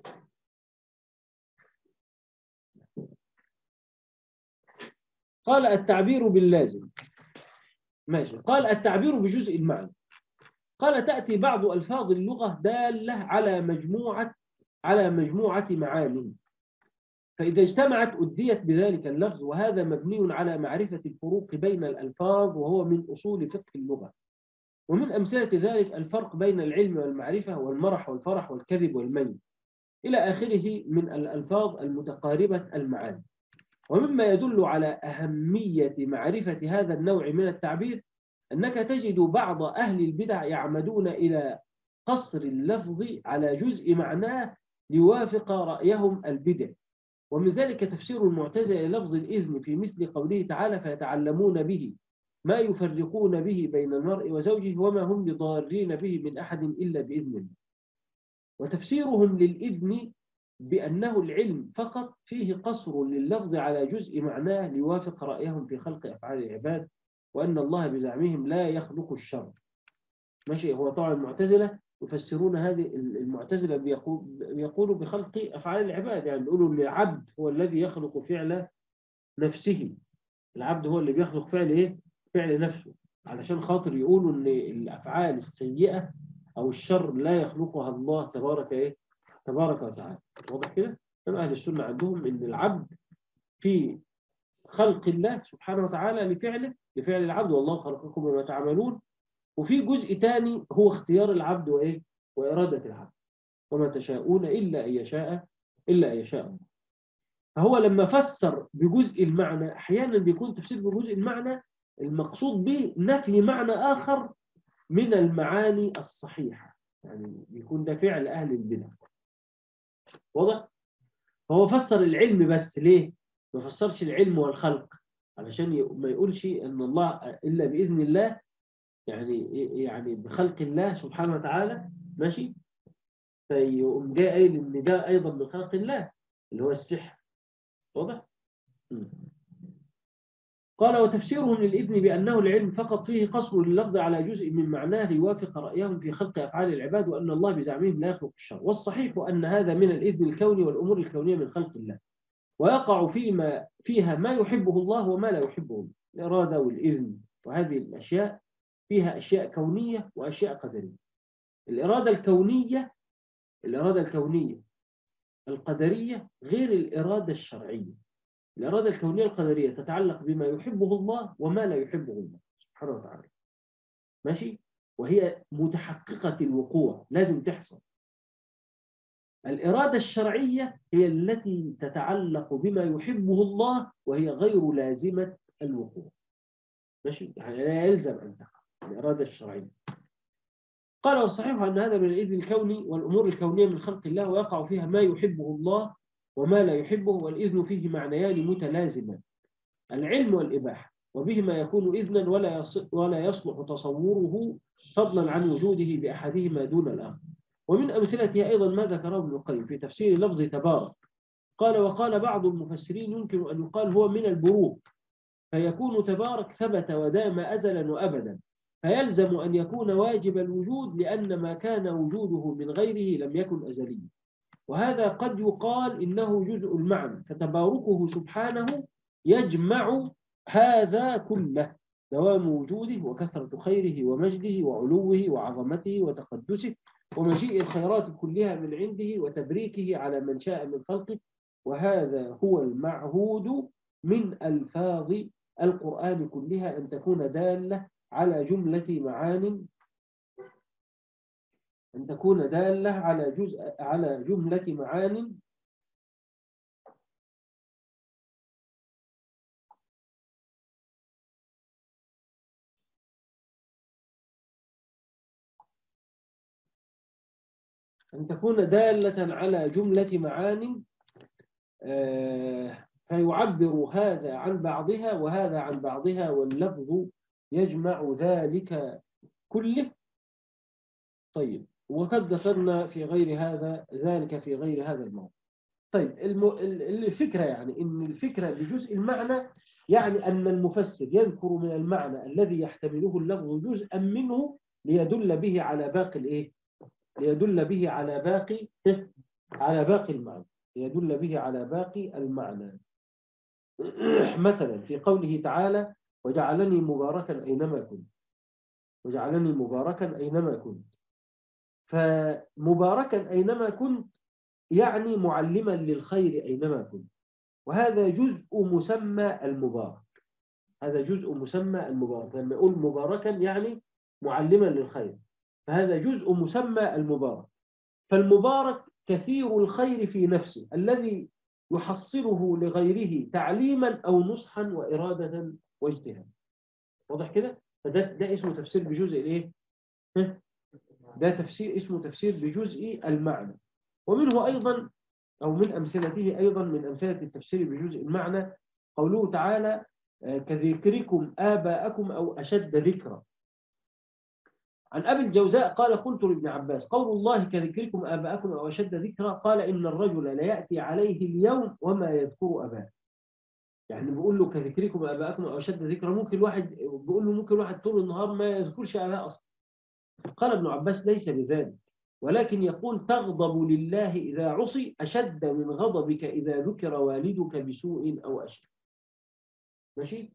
قال التعبير باللازم. ماشي. قال التعبير بجزء المعنى. قال تأتي بعض ألفاظ اللغة دالة على مجموعة على مجموعة معاني، فإذا اجتمعت أديت بذلك اللفظ، وهذا مبني على معرفة الفروق بين الألفاظ، وهو من أصول فقه اللغة. ومن أمثلة ذلك الفرق بين العلم والمعرفة والمرح والفرح والكذب والميل إلى آخره من الألفاظ المتقاربة المعاني. ومما يدل على أهمية معرفة هذا النوع من التعبير أنك تجد بعض أهل البدع يعمدون إلى قصر اللفظ على جزء معناه ليوافق رأيهم البدع. ومن ذلك تفسير المعتزلة للفظ الإذن في مثل قوله تعالى فيتعلمون به ما يفرقون به بين المرء وزوجه وما هم بضارين به من أحد إلا بإذن الله. وتفسيرهم للإذن بأنه العلم فقط فيه قصر لللفظ على جزء معناه ليوافق رأيهم في خلق أفعال العباد، وأن الله بزعمهم لا يخلق الشر. ماشي. هو طبعا المعتزلة يفسرون هذه المعتزلة بيقول بيقولوا بخلق أفعال العباد، يعني بيقولوا أن العبد هو الذي يخلق فعل نفسه. العبد هو اللي بيخلق فعل إيه؟ فعل نفسه، علشان خاطر يقولوا أن الأفعال السيئة أو الشر لا يخلقها الله تبارك إيه؟ تبارك وتعالى. واضح كده؟ أهل السنة عندهم أن العبد في خلق الله سبحانه وتعالى لفعله لفعل العبد، والله خلقكم وما تعملون. وفي جزء تاني هو اختيار العبد وإيه؟ وإرادة العبد، وما تشاءون إلا أن يشاء إلا أن يشاء الله. فهو لما فسر بجزء المعنى أحيانا بيكون تفسير بجزء المعنى المقصود به نفي معنى آخر من المعاني الصحيحة، يعني بيكون ده فعل أهل البدع. واضح؟ فهو فسر العلم بس ليه؟ ما فسرش العلم والخلق علشان ما يقولش أن الله إلا بإذن الله، يعني يعني بخلق الله سبحانه وتعالى. ماشي. فيقوم جاء قايل ان ده ايضا من خلق الله اللي هو السحر. واضح. قال وتفسيرهم للإذن بأنه العلم فقط فيه قصر لللفظ على جزء من معناه ليوافق رأيهم في خلق أفعال العباد، وأن الله بزعمهم لا يخلق الشر. والصحيح أن هذا من الإذن الكوني والأمور الكونية من خلق الله، ويقع فيما فيها ما يحبه الله وما لا يحبه الله، الإرادة والإذن. وهذه الأشياء فيها أشياء كونية وأشياء قدرية. الإرادة الكونية الإرادة الكونية القدرية غير الإرادة الشرعية. الإرادة الكونية القدرية تتعلق بما يحبه الله وما لا يحبه الله سبحانه وتعالى. ماشي. وهي متحققة الوقوع، لازم تحصل. الإرادة الشرعية هي التي تتعلق بما يحبه الله وهي غير لازمة الوقوع. ماشي. يعني لا يلزم أن تقع الإرادة الشرعية. قال والصحيح أن هذا من الإذن الكوني والأمور الكونية من خلق الله، ويقع فيها ما يحبه الله وما لا يحبه، والإذن فيه معنيان متلازمان: العلم والإباحة، وبهما يكون إذنا ولا ولا يصلح تصوره فضلا عن وجوده بأحدهما دون الآخر. ومن أمثلته أيضا ما ذكره ابن القيم في تفسير لفظ تبارك. قال وقال بعض المفسرين يمكن أن يقال هو من البروق، فيكون تبارك ثبت ودام أزلا وأبدا، فيلزم أن يكون واجب الوجود لأن ما كان وجوده من غيره لم يكن أزليا. وهذا قد يقال إنه جزء المعنى، فتباركه سبحانه يجمع هذا كله: دوام وجوده وكثرة خيره ومجده وعلوه وعظمته وتقدسه ومجيء الخيرات كلها من عنده وتبريكه على من شاء من خلقه. وهذا هو المعهود من ألفاظ القرآن كلها، أن تكون دالة على جملة معان أن تكون دالة على جزء على جملة معان أن تكون دالة على جملة معان فيعبر هذا عن بعضها وهذا عن بعضها، واللفظ يجمع ذلك كله. طيب. وقد ذكرنا في غير هذا ذلك في غير هذا الموضوع. طيب. الفكرة يعني إن الفكرة بجزء المعنى يعني أن المفسر يذكر من المعنى الذي يحتمله اللفظ جزءا منه ليدل به على باقي الإيه؟ ليدل به على باقي على باقي المعنى ليدل به على باقي المعنى. مثلا في قوله تعالى وجعلني مباركا أينما كنت، وجعلني مباركا أينما كنت. فمباركا أينما كنت يعني معلما للخير أينما كنت، وهذا جزء مسمى المبارك. هذا جزء مسمى المبارك، لما يقول مباركا يعني معلما للخير، فهذا جزء مسمى المبارك. فالمبارك كثير الخير في نفسه الذي يحصله لغيره تعليما أو نصحا وإرادة واجتهاد. واضح كده؟ فده ده اسمه تفسير بجزء الايه؟ ده تفسير اسمه تفسير بجزء المعنى. ومنه أيضا أو من أمثلته أيضا من أمثلة التفسير بجزء المعنى قوله تعالى كذكركم آباءكم أو أشد ذكرا. عن أبي الجوزاء قال قلت لابن عباس قول الله كذكركم آباءكم أو أشد ذكرا قال إن الرجل لا يأتي عليه اليوم وما يذكر أباه. يعني بيقول له كذكركم آباءكم أو أشد ذكرا، ممكن الواحد بيقول له ممكن الواحد طول النهار ما يذكرش أباه أصلا. قال ابن عباس ليس بذلك، ولكن يقول تغضب لله إذا عصي أشد من غضبك إذا ذكر والدك بسوء أو أشد. ماشي؟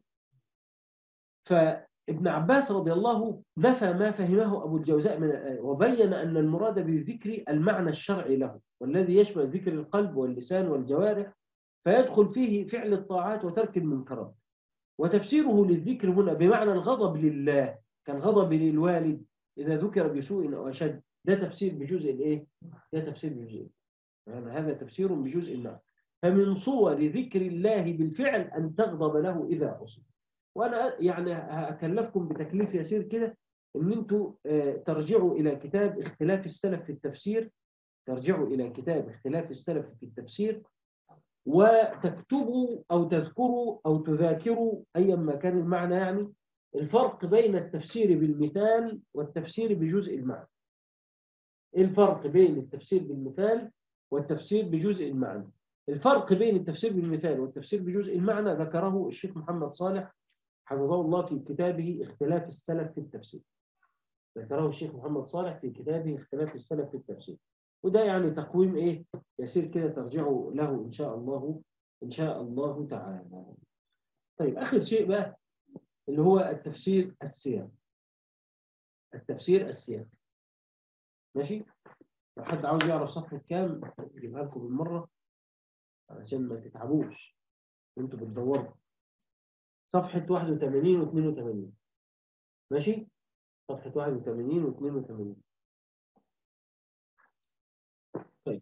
فابن عباس رضي الله نفى ما فهمه أبو الجوزاء من الآية، وبين أن المراد بالذكر المعنى الشرعي له، والذي يشمل ذكر القلب واللسان والجوارح، فيدخل فيه فعل الطاعات وترك المنكرات. وتفسيره للذكر هنا بمعنى الغضب لله كالغضب للوالد إذا ذكر بسوء أو أشد. ده تفسير بجزء الإيه؟ ده تفسير بجزء، يعني هذا تفسير بجزء النار. فمن صور ذكر الله بالفعل أن تغضب له إذا عصي. وأنا يعني هكلفكم بتكليف يسير كده إن أنتوا ترجعوا إلى كتاب اختلاف السلف في التفسير، ترجعوا إلى كتاب اختلاف السلف في التفسير، وتكتبوا أو تذكروا أو تذاكروا أيا ما كان المعنى، يعني الفرق بين التفسير بالمثال والتفسير بجزء المعنى. إيه الفرق بين التفسير بالمثال والتفسير بجزء المعنى؟ الفرق بين التفسير بالمثال والتفسير بجزء المعنى ذكره الشيخ محمد صالح حفظه الله في كتابه اختلاف السلف في التفسير. ذكره الشيخ محمد صالح في كتابه اختلاف السلف في التفسير. وده يعني تقويم ايه يسير كده ترجعوا له ان شاء الله ان شاء الله تعالى. طيب اخر شيء بقى اللي هو التفسير السياقي. التفسير السياقي ماشي. لو حد عاوز يعرف صفحة كام اجيبها لكم بالمرة علشان ما تتعبوش وانتوا بتدوروا. صفحة واحد وثمانين واثنين وثمانين. ماشي. صفحة واحد وثمانين واثنين وثمانين. طيب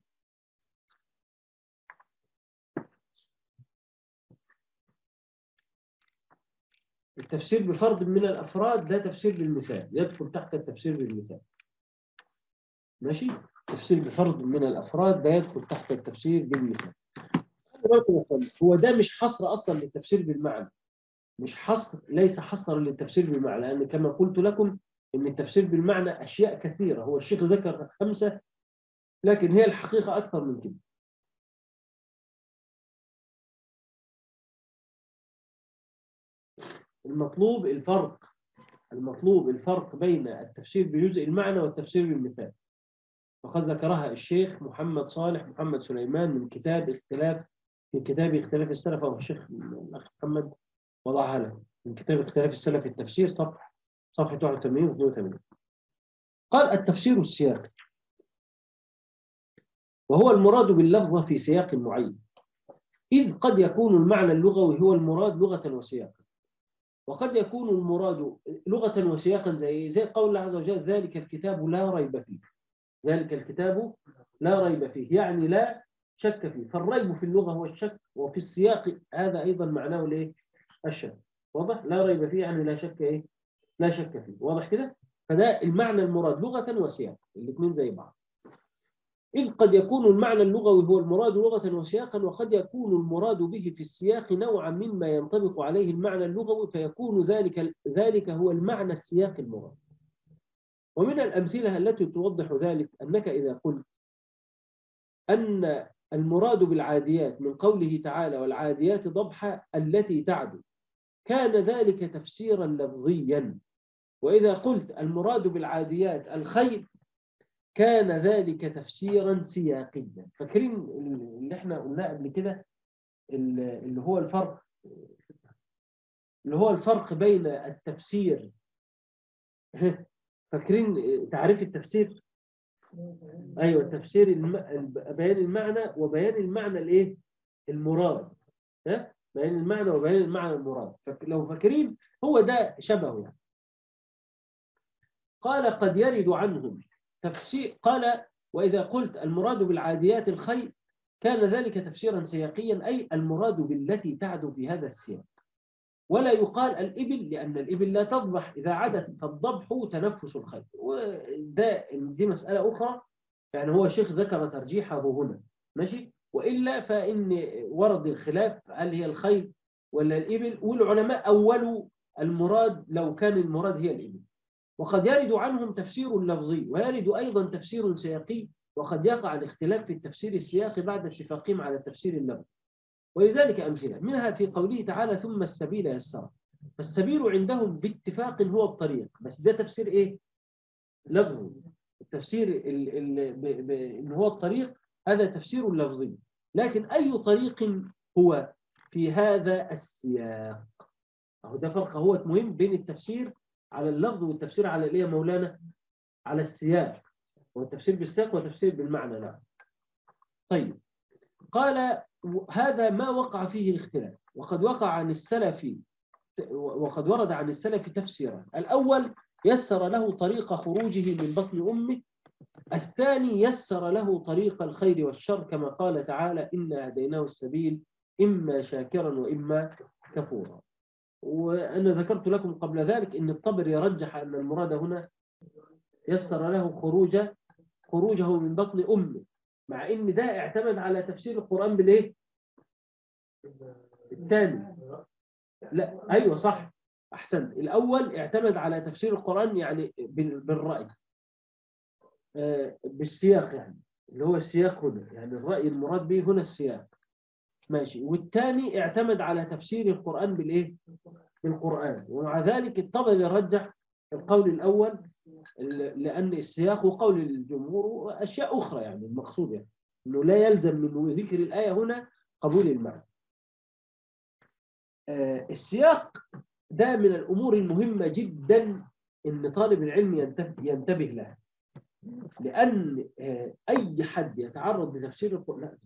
التفسير بفرد من الأفراد ده تفسير بالمثال، يدخل تحت التفسير بالمثال. ماشي. تفسير بفرد من الأفراد ده يدخل تحت التفسير بالمثال. هو ده مش حصر أصلا للتفسير بالمعنى، مش حصر، ليس حصرا للتفسير بالمعنى، لأن كما قلت لكم إن التفسير بالمعنى أشياء كثيرة. هو الشيخ ذكر خمسة لكن هي الحقيقة أكثر من كده. المطلوب الفرق المطلوب الفرق بين التفسير بجزء المعنى والتفسير بالمثال، وقد ذكرها الشيخ محمد صالح محمد سليمان من كتاب اختلاف في كتاب اختلاف السلف، أو الشيخ الأخ محمد وضعها له من كتاب اختلاف السلف في التفسير صفحة صفحة واحد وثمانين و اثنين وثمانين. قال التفسير السياقي وهو المراد باللفظة في سياق معين، إذ قد يكون المعنى اللغوي هو المراد لغة وسياقا، وقد يكون المراد لغة وسياقا زي زي قول الله عز وجل ذلك الكتاب لا ريب فيه. ذلك الكتاب لا ريب فيه يعني لا شك فيه. فالريب في اللغة هو الشك، وفي السياق هذا أيضا معناه الايه؟ الشك. واضح؟ لا ريب فيه يعني لا شك ايه؟ لا شك فيه. واضح كده؟ فده المعنى المراد لغة وسياق، الاثنين زي بعض. إذ قد يكون المعنى اللغوي هو المراد لغة وسياقا، وقد يكون المراد به في السياق نوعا مما ينطبق عليه المعنى اللغوي، فيكون ذلك ذلك هو المعنى السياقي المراد. ومن الأمثلة التي توضح ذلك أنك إذا قلت أن المراد بالعاديات من قوله تعالى والعاديات ضبحا التي تعدو، كان ذلك تفسيرا لفظيا. وإذا قلت المراد بالعاديات الخيل، كان ذلك تفسيرا سياقيا. فاكرين اللي احنا قلناه قبل كده اللي هو الفرق اللي هو الفرق بين التفسير. فاكرين تعريف التفسير؟ ايوه، تفسير الم... بيان المعنى وبيان المعنى الايه المراد. ها بيان المعنى وبيان المعنى المراد. لو فاكرين هو ده شبهه يعني. قال قد يرد عنهم تفسير. قال وإذا قلت المراد بالعاديات الخيل كان ذلك تفسيرا سياقيا، أي المراد بالتي تعدو في هذا السياق. ولا يقال الإبل لأن الإبل لا تضبح، إذا عدت فالضبح تنفس الخيل. وده دي مسألة أخرى، يعني هو شيخ ذكر ترجيحه هنا ماشي. وإلا فإن ورد الخلاف هل هي الخيل ولا الإبل، والعلماء أولوا المراد لو كان المراد هي الإبل. وقد يرد عنهم تفسير لفظي ويرد أيضا تفسير سياقي، وقد يقع الاختلاف في التفسير السياقي بعد اتفاقهم على التفسير اللفظي. ولذلك أمثلة منها في قوله تعالى ثم السبيل يسره. فالسبيل عندهم باتفاق هو الطريق، بس ده تفسير إيه؟ لفظي. التفسير إن هو الطريق هذا تفسير لفظي، لكن أي طريق هو في هذا السياق؟ أهو ده فرق هو مهم بين التفسير على اللفظ والتفسير على الايه يا مولانا؟ على السياق. والتفسير بالسياق وتفسير بالمعنى. نعم. طيب، قال هذا ما وقع فيه الاختلاف، وقد وقع عن السلف وقد ورد عن السلف تفسيرا. الأول يسر له طريق خروجه من بطن أمه، الثاني يسر له طريق الخير والشر، كما قال تعالى إنا هديناه السبيل إما شاكرا وإما كفورا. وأنا ذكرت لكم قبل ذلك أن الطبري يرجح أن المراد هنا يسر له خروج خروجه من بطن أمه، مع أن ده اعتمد على تفسير القرآن بالإيه؟ الثاني. لا أيوة صح، أحسن. الأول اعتمد على تفسير القرآن يعني بالرأي بالسياق، يعني اللي هو السياق هنا، يعني الرأي المراد به هنا السياق ماشي. والثاني اعتمد على تفسير القرآن بالإيه؟ بالقرآن. ومع ذلك الطبري رجح القول الأول لأن السياق وقول الجمهور وأشياء أخرى، يعني المقصود يعني أنه لا يلزم من ذكر الآية هنا قبول المعنى. آه السياق ده من الأمور المهمة جدا أن طالب العلم ينتبه, ينتبه لها، لأن آه أي حد يتعرض لتفسير القرآن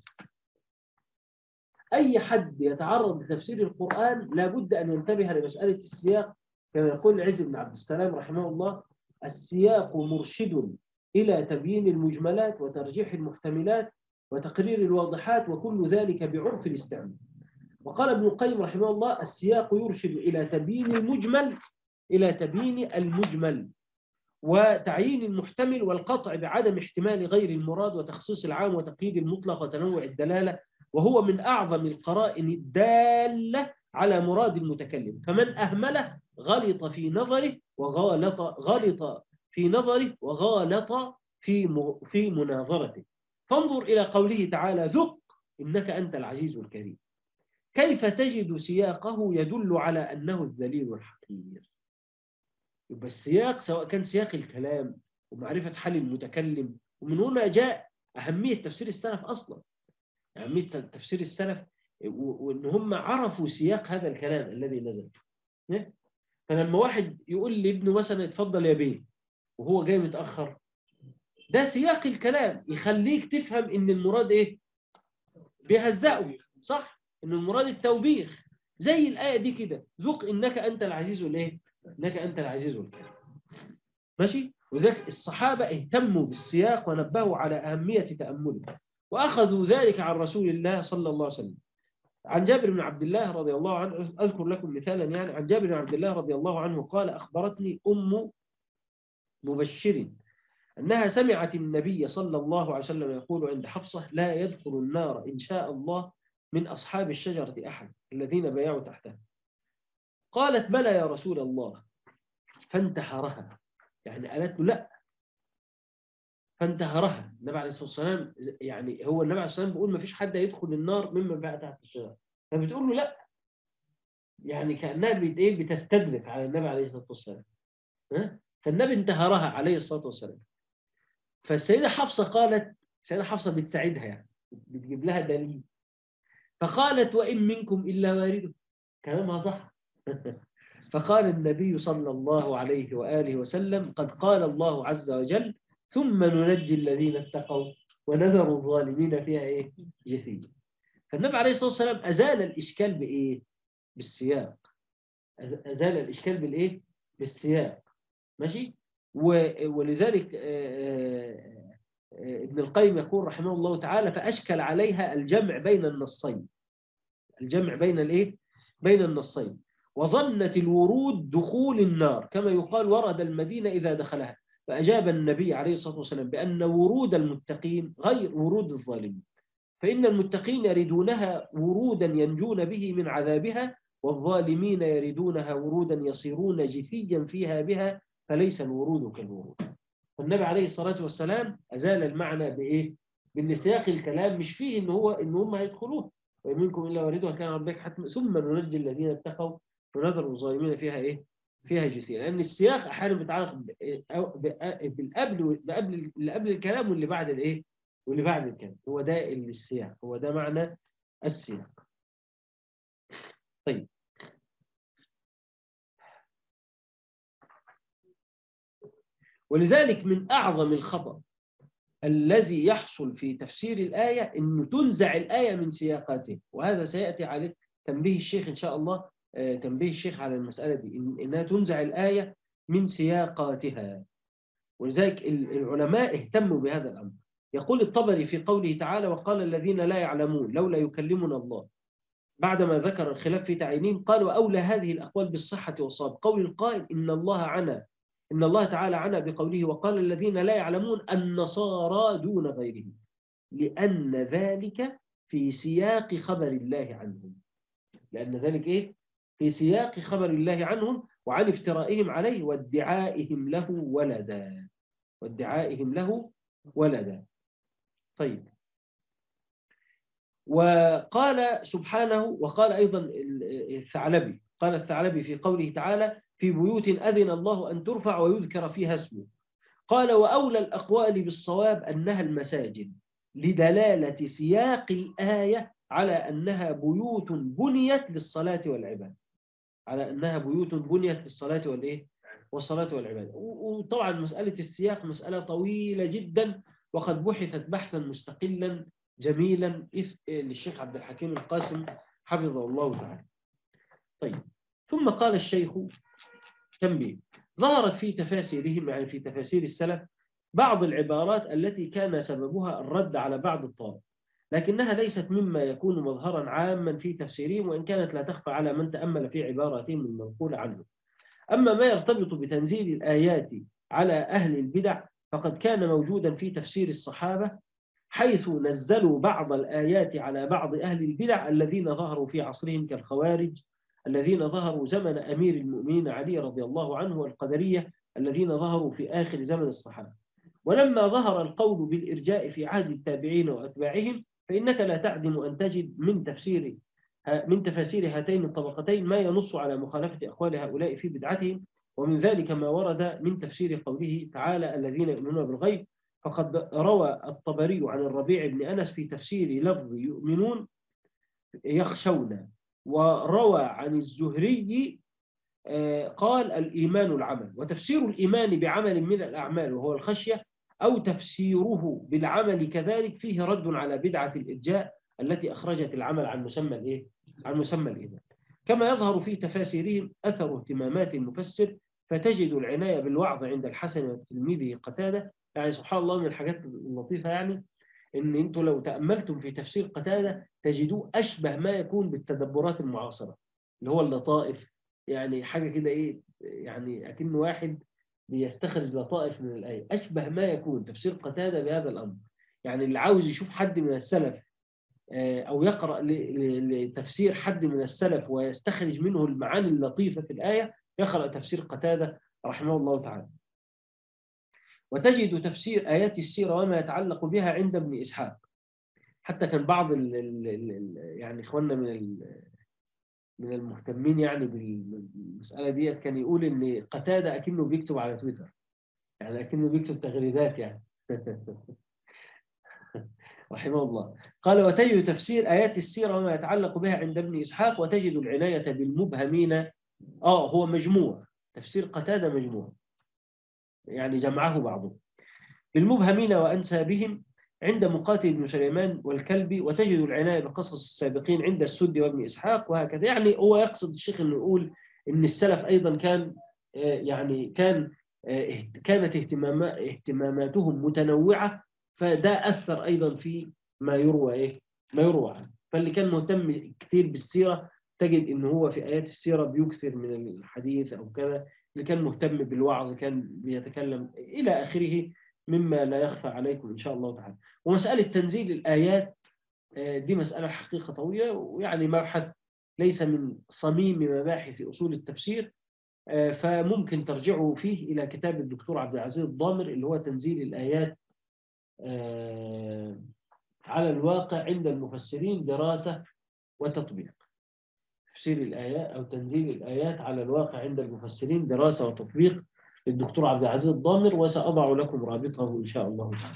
أي حد يتعرض لتفسير القرآن لابد أن ينتبه لمسألة السياق. كما يقول العز بن عبد السلام رحمه الله: السياق مرشد إلى تبيين المجملات وترجيح المحتملات وتقرير الواضحات، وكل ذلك بعرف الاستعمال. وقال ابن القيم رحمه الله: السياق يرشد إلى تبيين المجمل إلى تبيين المجمل وتعيين المحتمل والقطع بعدم احتمال غير المراد وتخصيص العام وتقييد المطلق وتنوع الدلالة، وهو من أعظم القرائن الدالة على مراد المتكلم، فمن أهمله غلط في نظره وغالط غلط في نظره وغالط في في مناظرته. فانظر إلى قوله تعالى: ذق إنك أنت العزيز الكريم. كيف تجد سياقه يدل على أنه الذليل الحقير؟ يبقى السياق سواء كان سياق الكلام ومعرفة حال المتكلم، ومن هنا جاء أهمية تفسير السلف أصلا، أهمية تفسير السلف وإن هم عرفوا سياق هذا الكلام الذي نزل. فلما واحد يقول لابنه مثلا اتفضل يا بيه وهو جاي متأخر، ده سياق الكلام يخليك تفهم إن المراد إيه؟ بيهزقه، صح؟ إن المراد التوبيخ، زي الآية دي كده: ذق إنك أنت العزيز الإيه؟ إنك أنت العزيز الكريم. ماشي؟ وذلك الصحابة اهتموا بالسياق ونبهوا على أهمية تأمله، وأخذوا ذلك عن رسول الله صلى الله عليه وسلم. عن جابر بن عبد الله رضي الله عنه، أذكر لكم مثالا يعني. عن جابر بن عبد الله رضي الله عنه قال: أخبرتني أم مبشر أنها سمعت النبي صلى الله عليه وسلم يقول عند حفصة: لا يدخل النار إن شاء الله من أصحاب الشجرة أحد الذين بايعوا تحتها. قالت: بلى يا رسول الله. فانتحرها، يعني قالت له لا، فانتهرها النبي عليه الصلاة والسلام. يعني هو النبي عليه الصلاة والسلام بيقول ما فيش حد يدخل النار ممن باع تحت الشجرة، فبتقول له لا، يعني كأنها بتستدرك على النبي عليه الصلاة والسلام. فالنبي انتهرها عليه الصلاة والسلام. فالسيدة حفصة قالت، السيدة حفصة بتساعدها يعني، بتجيب لها دليل، فقالت: وإن منكم إلا وارده. كلامها صح. فقال النبي صلى الله عليه وآله وسلم: قد قال الله عز وجل: ثم ننجي الذين اتقوا ونذر الظالمين فيها إيه؟ جثيا. فالنبي عليه الصلاة والسلام أزال الإشكال بإيه؟ بالسياق. أزال الإشكال بالإيه؟ بالسياق. ماشي. ولذلك ابن القيم يقول رحمه الله تعالى: فأشكل عليها الجمع بين النصين. الجمع بين الإيه؟ بين النصين. وظنت الورود دخول النار، كما يقال ورد المدينة إذا دخلها. فأجاب النبي عليه الصلاة والسلام بأن ورود المتقين غير ورود الظالمين، فإن المتقين يردونها ورودا ينجون به من عذابها، والظالمين يردونها ورودا يصيرون جثيا فيها بها، فليس الورود كالورود. فالنبي عليه الصلاة والسلام أزال المعنى بإيه؟ بأن سياق الكلام مش فيه إن هو إن هم هيدخلوه، ومنكم إلا واردها كان ربك حتما ثم ننجي الذين اتقوا ونذر الظالمين فيها إيه؟ فيها جثيا. لأن السياق أحيانا بيتعلق بالقبل بقبل اللي قبل الكلام واللي بعد الإيه؟ واللي بعد الكلام. هو ده السياق، هو ده معنى السياق. طيب، ولذلك من أعظم الخطأ الذي يحصل في تفسير الآية أنه تنزع الآية من سياقاته، وهذا سيأتي عليه تنبيه الشيخ إن شاء الله، تنبيه الشيخ على المسألة دي، إنها تنزع الآية من سياقاتها. ولذلك العلماء اهتموا بهذا الأمر. يقول الطبري في قوله تعالى: وقال الذين لا يعلمون لولا يكلمنا الله، بعدما ذكر الخلاف في تعيينهم قال: وأولى هذه الأقوال بالصحة والصواب قول القائل إن الله عنا إن الله تعالى عنا بقوله: وقال الذين لا يعلمون النصارى دون غيرهم، لأن ذلك في سياق خبر الله عنهم. لأن ذلك إيه؟ في سياق خبر الله عنهم وعن افترائهم عليه وادعائهم له ولدا وادعائهم له ولدا. طيب، وقال سبحانه، وقال أيضا الثعلبي، قال الثعلبي في قوله تعالى: في بيوت أذن الله أن ترفع ويذكر فيها اسمه، قال: وأولى الأقوال بالصواب أنها المساجد، لدلالة سياق الآية على أنها بيوت بنيت للصلاة والعبادة، على أنها بيوت بنيت للصلاة والإيه؟ والصلاة والعبادة. وطبعا مسألة السياق مسألة طويلة جدا، وقد بحثت بحثا مستقلا جميلا للشيخ عبد الحكيم القاسم حفظه الله تعالى. طيب، ثم قال الشيخ تنبيه: ظهرت في تفاسيرهم، يعني في تفاسير السلف، بعض العبارات التي كان سببها الرد على بعض الطائف، لكنها ليست مما يكون مظهرا عاما في تفسيرهم، وإن كانت لا تخفى على من تأمل في عباراتهم المنقولة عنه. أما ما يرتبط بتنزيل الآيات على أهل البدع فقد كان موجودا في تفسير الصحابة، حيث نزلوا بعض الآيات على بعض أهل البدع الذين ظهروا في عصرهم، كالخوارج الذين ظهروا زمن أمير المؤمنين علي رضي الله عنه، والقدرية الذين ظهروا في آخر زمن الصحابة. ولما ظهر القول بالإرجاء في عهد التابعين وأتباعهم، فإنك لا تعدم أن تجد من تفسير من تفاسير هاتين الطبقتين ما ينص على مخالفة أقوال هؤلاء في بدعتهم. ومن ذلك ما ورد من تفسير قوله تعالى: الذين يؤمنون بالغيب. فقد روى الطبري عن الربيع بن أنس في تفسير لفظ يؤمنون يخشون، وروى عن الزهري قال: الإيمان العمل. وتفسير الإيمان بعمل من الأعمال وهو الخشية، أو تفسيره بالعمل كذلك، فيه رد على بدعة الإرجاء التي أخرجت العمل عن مسمى الإيه؟ عن مسمى الإيمان. كما يظهر في تفاسيرهم أثر اهتمامات المفسر، فتجد العناية بالوعظ عند الحسن وتلميذه قتادة. يعني سبحان الله، من الحاجات اللطيفة يعني إن أنتم لو تأملتم في تفسير قتادة تجدوه أشبه ما يكون بالتدبرات المعاصرة، اللي هو اللطائف، يعني حاجة كده إيه، يعني أكن واحد بيستخرج لطائف من الآية. أشبه ما يكون تفسير قتادة بهذا الأمر. يعني اللي عاوز يشوف حد من السلف أو يقرأ لتفسير حد من السلف ويستخرج منه المعاني اللطيفة في الآية، يقرأ تفسير قتادة رحمه الله تعالى. وتجد تفسير آيات السيرة وما يتعلق بها عند ابن إسحاق. حتى كان بعض ال ال ال يعني إخواننا من من المهتمين يعني بالمسألة دي كان يقول إن قتادة أكنه بيكتب على تويتر، يعني أكنه بيكتب تغريدات يعني. رحمه الله. قال وتجد تفسير آيات السيرة وما يتعلق بها عند ابن إسحاق، وتجد العناية بالمبهمين. آه هو مجموع تفسير قتادة، مجموع يعني جمعه بعضه، بالمبهمين وأنسابهم عند مقاتل بن سليمان والكلبي، وتجد العناية بقصص السابقين عند السدي وابن إسحاق، وهكذا. يعني هو يقصد الشيخ أنه يقول إن السلف أيضا كان يعني كان كانت اهتماماتهم متنوعة، فده أثر أيضا في ما يروى إيه ما يروى عنه. فاللي كان مهتم كثير بالسيرة تجد إنه هو في آيات السيرة بيكثر من الحديث أو كذا، اللي كان مهتم بالوعظ كان بيتكلم إلى آخره، مما لا يخفى عليكم إن شاء الله تعالى. ومسألة تنزيل الآيات دي مسألة حقيقة طويلة، ويعني مبحث ليس من صميم مباحث أصول التفسير، فممكن ترجعوا فيه إلى كتاب الدكتور عبد العزيز الضامر اللي هو تنزيل الآيات على الواقع عند المفسرين دراسة وتطبيق. تفسير الآيات أو تنزيل الآيات على الواقع عند المفسرين دراسة وتطبيق للدكتور عبد العزيز الضامر، وسأضع لكم رابطه إن شاء الله تعالى.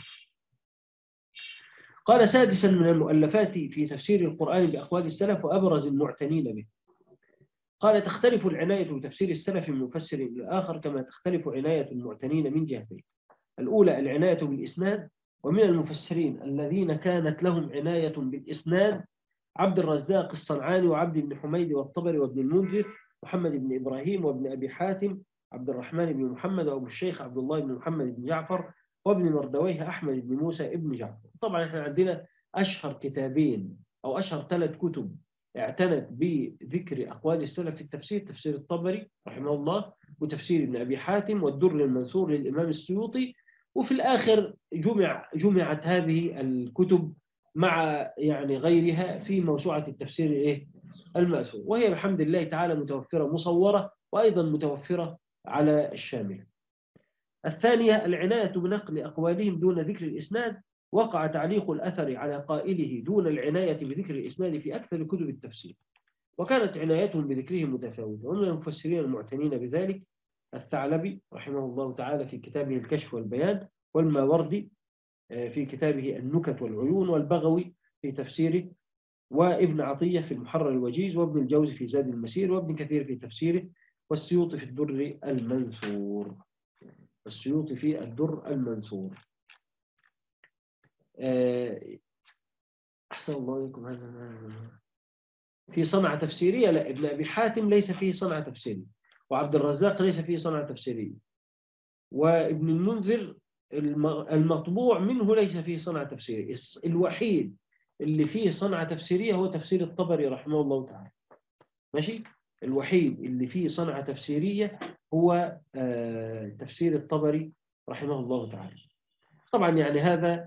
قال سادسا من المؤلفات في تفسير القرآن بأقوال السلف وأبرز المعتنين به. قال تختلف العناية بتفسير السلف من مفسر إلى آخر، كما تختلف عناية المعتنين من جهتين. الأولى العناية بالإسناد، ومن المفسرين الذين كانت لهم عناية بالإسناد عبد الرزاق الصنعاني وعبد بن حميد والطبري وابن المنذر، محمد بن إبراهيم وابن أبي حاتم، عبد الرحمن بن محمد وأبو الشيخ عبد الله بن محمد بن جعفر، وابن مردويه أحمد بن موسى ابن جعفر. طبعا احنا عندنا أشهر كتابين أو أشهر ثلاث كتب اعتنت بذكر أقوال السلف في التفسير: تفسير الطبري رحمه الله، وتفسير ابن أبي حاتم، والدر المنثور للإمام السيوطي. وفي الآخر جمع جمعت هذه الكتب مع يعني غيرها في موسوعة التفسير إيه المأثور، وهي بحمد الله تعالى متوفرة مصورة، وأيضا متوفرة على الشامل. الثانية العناية بنقل أقوالهم دون ذكر الإسناد، وقع تعليق الأثر على قائله دون العناية بذكر الإسناد في أكثر كتب التفسير، وكانت عنايتهم بذكرهم متفاوتة. ومن المفسرين المعتنين بذلك الثعلبي رحمه الله تعالى في كتابه الكشف والبيان، والماوردي في كتابه النكت والعيون، والبغوي في تفسيره، وابن عطية في المحرر الوجيز، وابن الجوزي في زاد المسير، وابن كثير في تفسيره، والسيوطي في الدر المنثور السيوطي في الدر المنثور. أحسن الله إليكم. هذا في صنعة تفسيرية؟ لا، ابن أبي حاتم ليس فيه صنعة تفسيرية، وعبد الرزاق ليس فيه صنعة تفسيرية، وابن المنذر المطبوع منه ليس فيه صنعة تفسيرية. الوحيد اللي فيه صنعة تفسيرية هو تفسير الطبري رحمه الله تعالى. ماشي، الوحيد اللي فيه صنعة تفسيرية هو تفسير الطبري رحمه الله تعالى. طبعا يعني هذا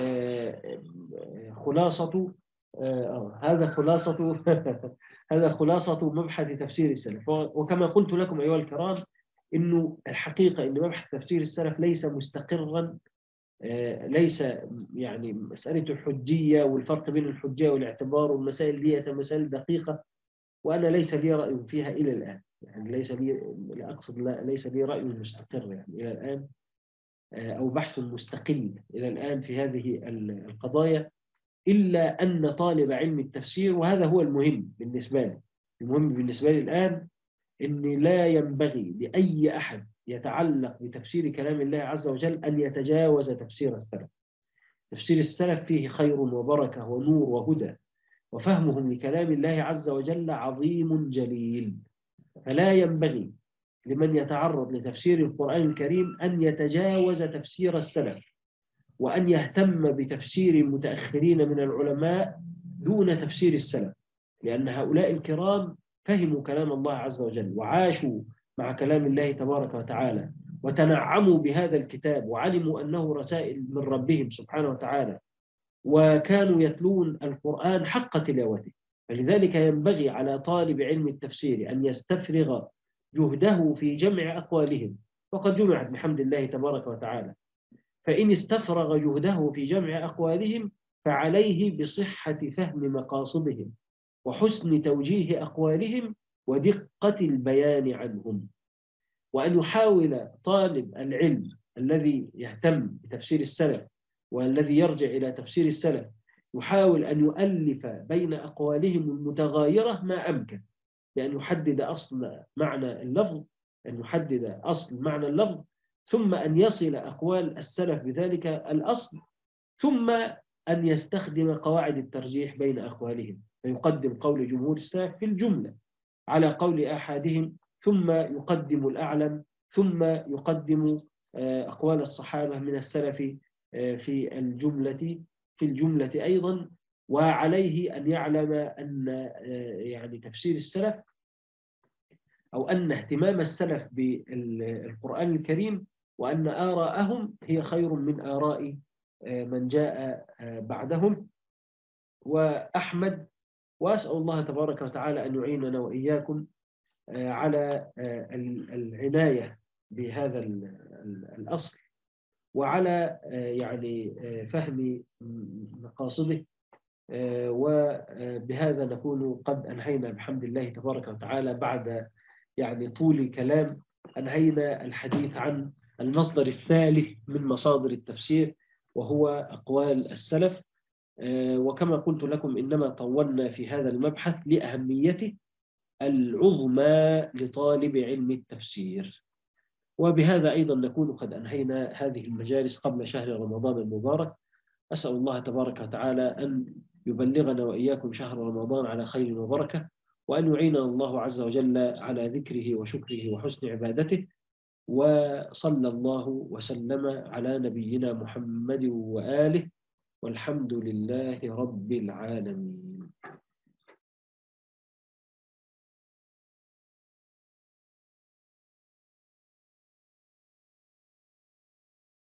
خلاصة آه هذا خلاصة هذا خلاصة مبحث تفسير السلف. وكما قلت لكم أيها الكرام، إنه الحقيقة إن مبحث تفسير السلف ليس مستقرا، آه ليس يعني مسألة الحجية والفرق بين الحجية والاعتبار والمسائل دي مسائل دقيقة، وأنا ليس لي رأي فيها إلى الآن. يعني ليس لي أقصد لا ليس لي رأي مستقر يعني إلى الآن، آه أو بحث مستقل إلى الآن في هذه القضايا، إلا أن طالب علم التفسير، وهذا هو المهم بالنسبة لي، المهم بالنسبة لي الآن أن لا ينبغي لأي أحد يتعلق بتفسير كلام الله عز وجل أن يتجاوز تفسير السلف. تفسير السلف فيه خير وبركة ونور وهدى، وفهمهم لكلام الله عز وجل عظيم جليل، فلا ينبغي لمن يتعرض لتفسير القرآن الكريم أن يتجاوز تفسير السلف، وأن يهتم بتفسير المتأخرين من العلماء دون تفسير السلف، لأن هؤلاء الكرام فهموا كلام الله عز وجل وعاشوا مع كلام الله تبارك وتعالى، وتنعموا بهذا الكتاب، وعلموا أنه رسائل من ربهم سبحانه وتعالى، وكانوا يتلون القرآن حق تلاوته. فلذلك ينبغي على طالب علم التفسير أن يستفرغ جهده في جمع أقوالهم، وقد جمعت بحمد الله تبارك وتعالى. فإن استفرغ جهده في جمع أقوالهم فعليه بصحة فهم مقاصدهم، وحسن توجيه أقوالهم، ودقة البيان عنهم. وأن يحاول طالب العلم الذي يهتم بتفسير السلف والذي يرجع إلى تفسير السلف يحاول أن يؤلف بين أقوالهم المتغايرة ما أمكن، بأن يحدد أصل معنى اللفظ، أن يحدد أصل معنى اللفظ، ثم أن يصل أقوال السلف بذلك الأصل، ثم أن يستخدم قواعد الترجيح بين أقوالهم، فيقدم قول جمهور السلف في الجملة على قول أحدهم، ثم يقدم الأعلم، ثم يقدم أقوال الصحابة من السلف في الجملة في الجملة أيضا. وعليه أن يعلم أن يعني تفسير السلف أو أن اهتمام السلف بالقرآن الكريم وأن آراءهم هي خير من آراء من جاء بعدهم. وأحمد وأسأل الله تبارك وتعالى أن يعيننا وإياكم على العناية بهذا الأصل، وعلى يعني فهم مقاصده، وبهذا نكون قد أنهينا بحمد الله تبارك وتعالى بعد يعني طول كلام، أنهينا الحديث عن المصدر الثالث من مصادر التفسير وهو أقوال السلف. وكما قلت لكم إنما طولنا في هذا المبحث لأهميته العظمى لطالب علم التفسير. وبهذا أيضا نكون قد أنهينا هذه المجالس قبل شهر رمضان المبارك. أسأل الله تبارك وتعالى أن يبلغنا وإياكم شهر رمضان على خير وبركة، وأن يعيننا الله عز وجل على ذكره وشكره وحسن عبادته. وصلى الله وسلم على نبينا محمد وآله، والحمد لله رب العالمين.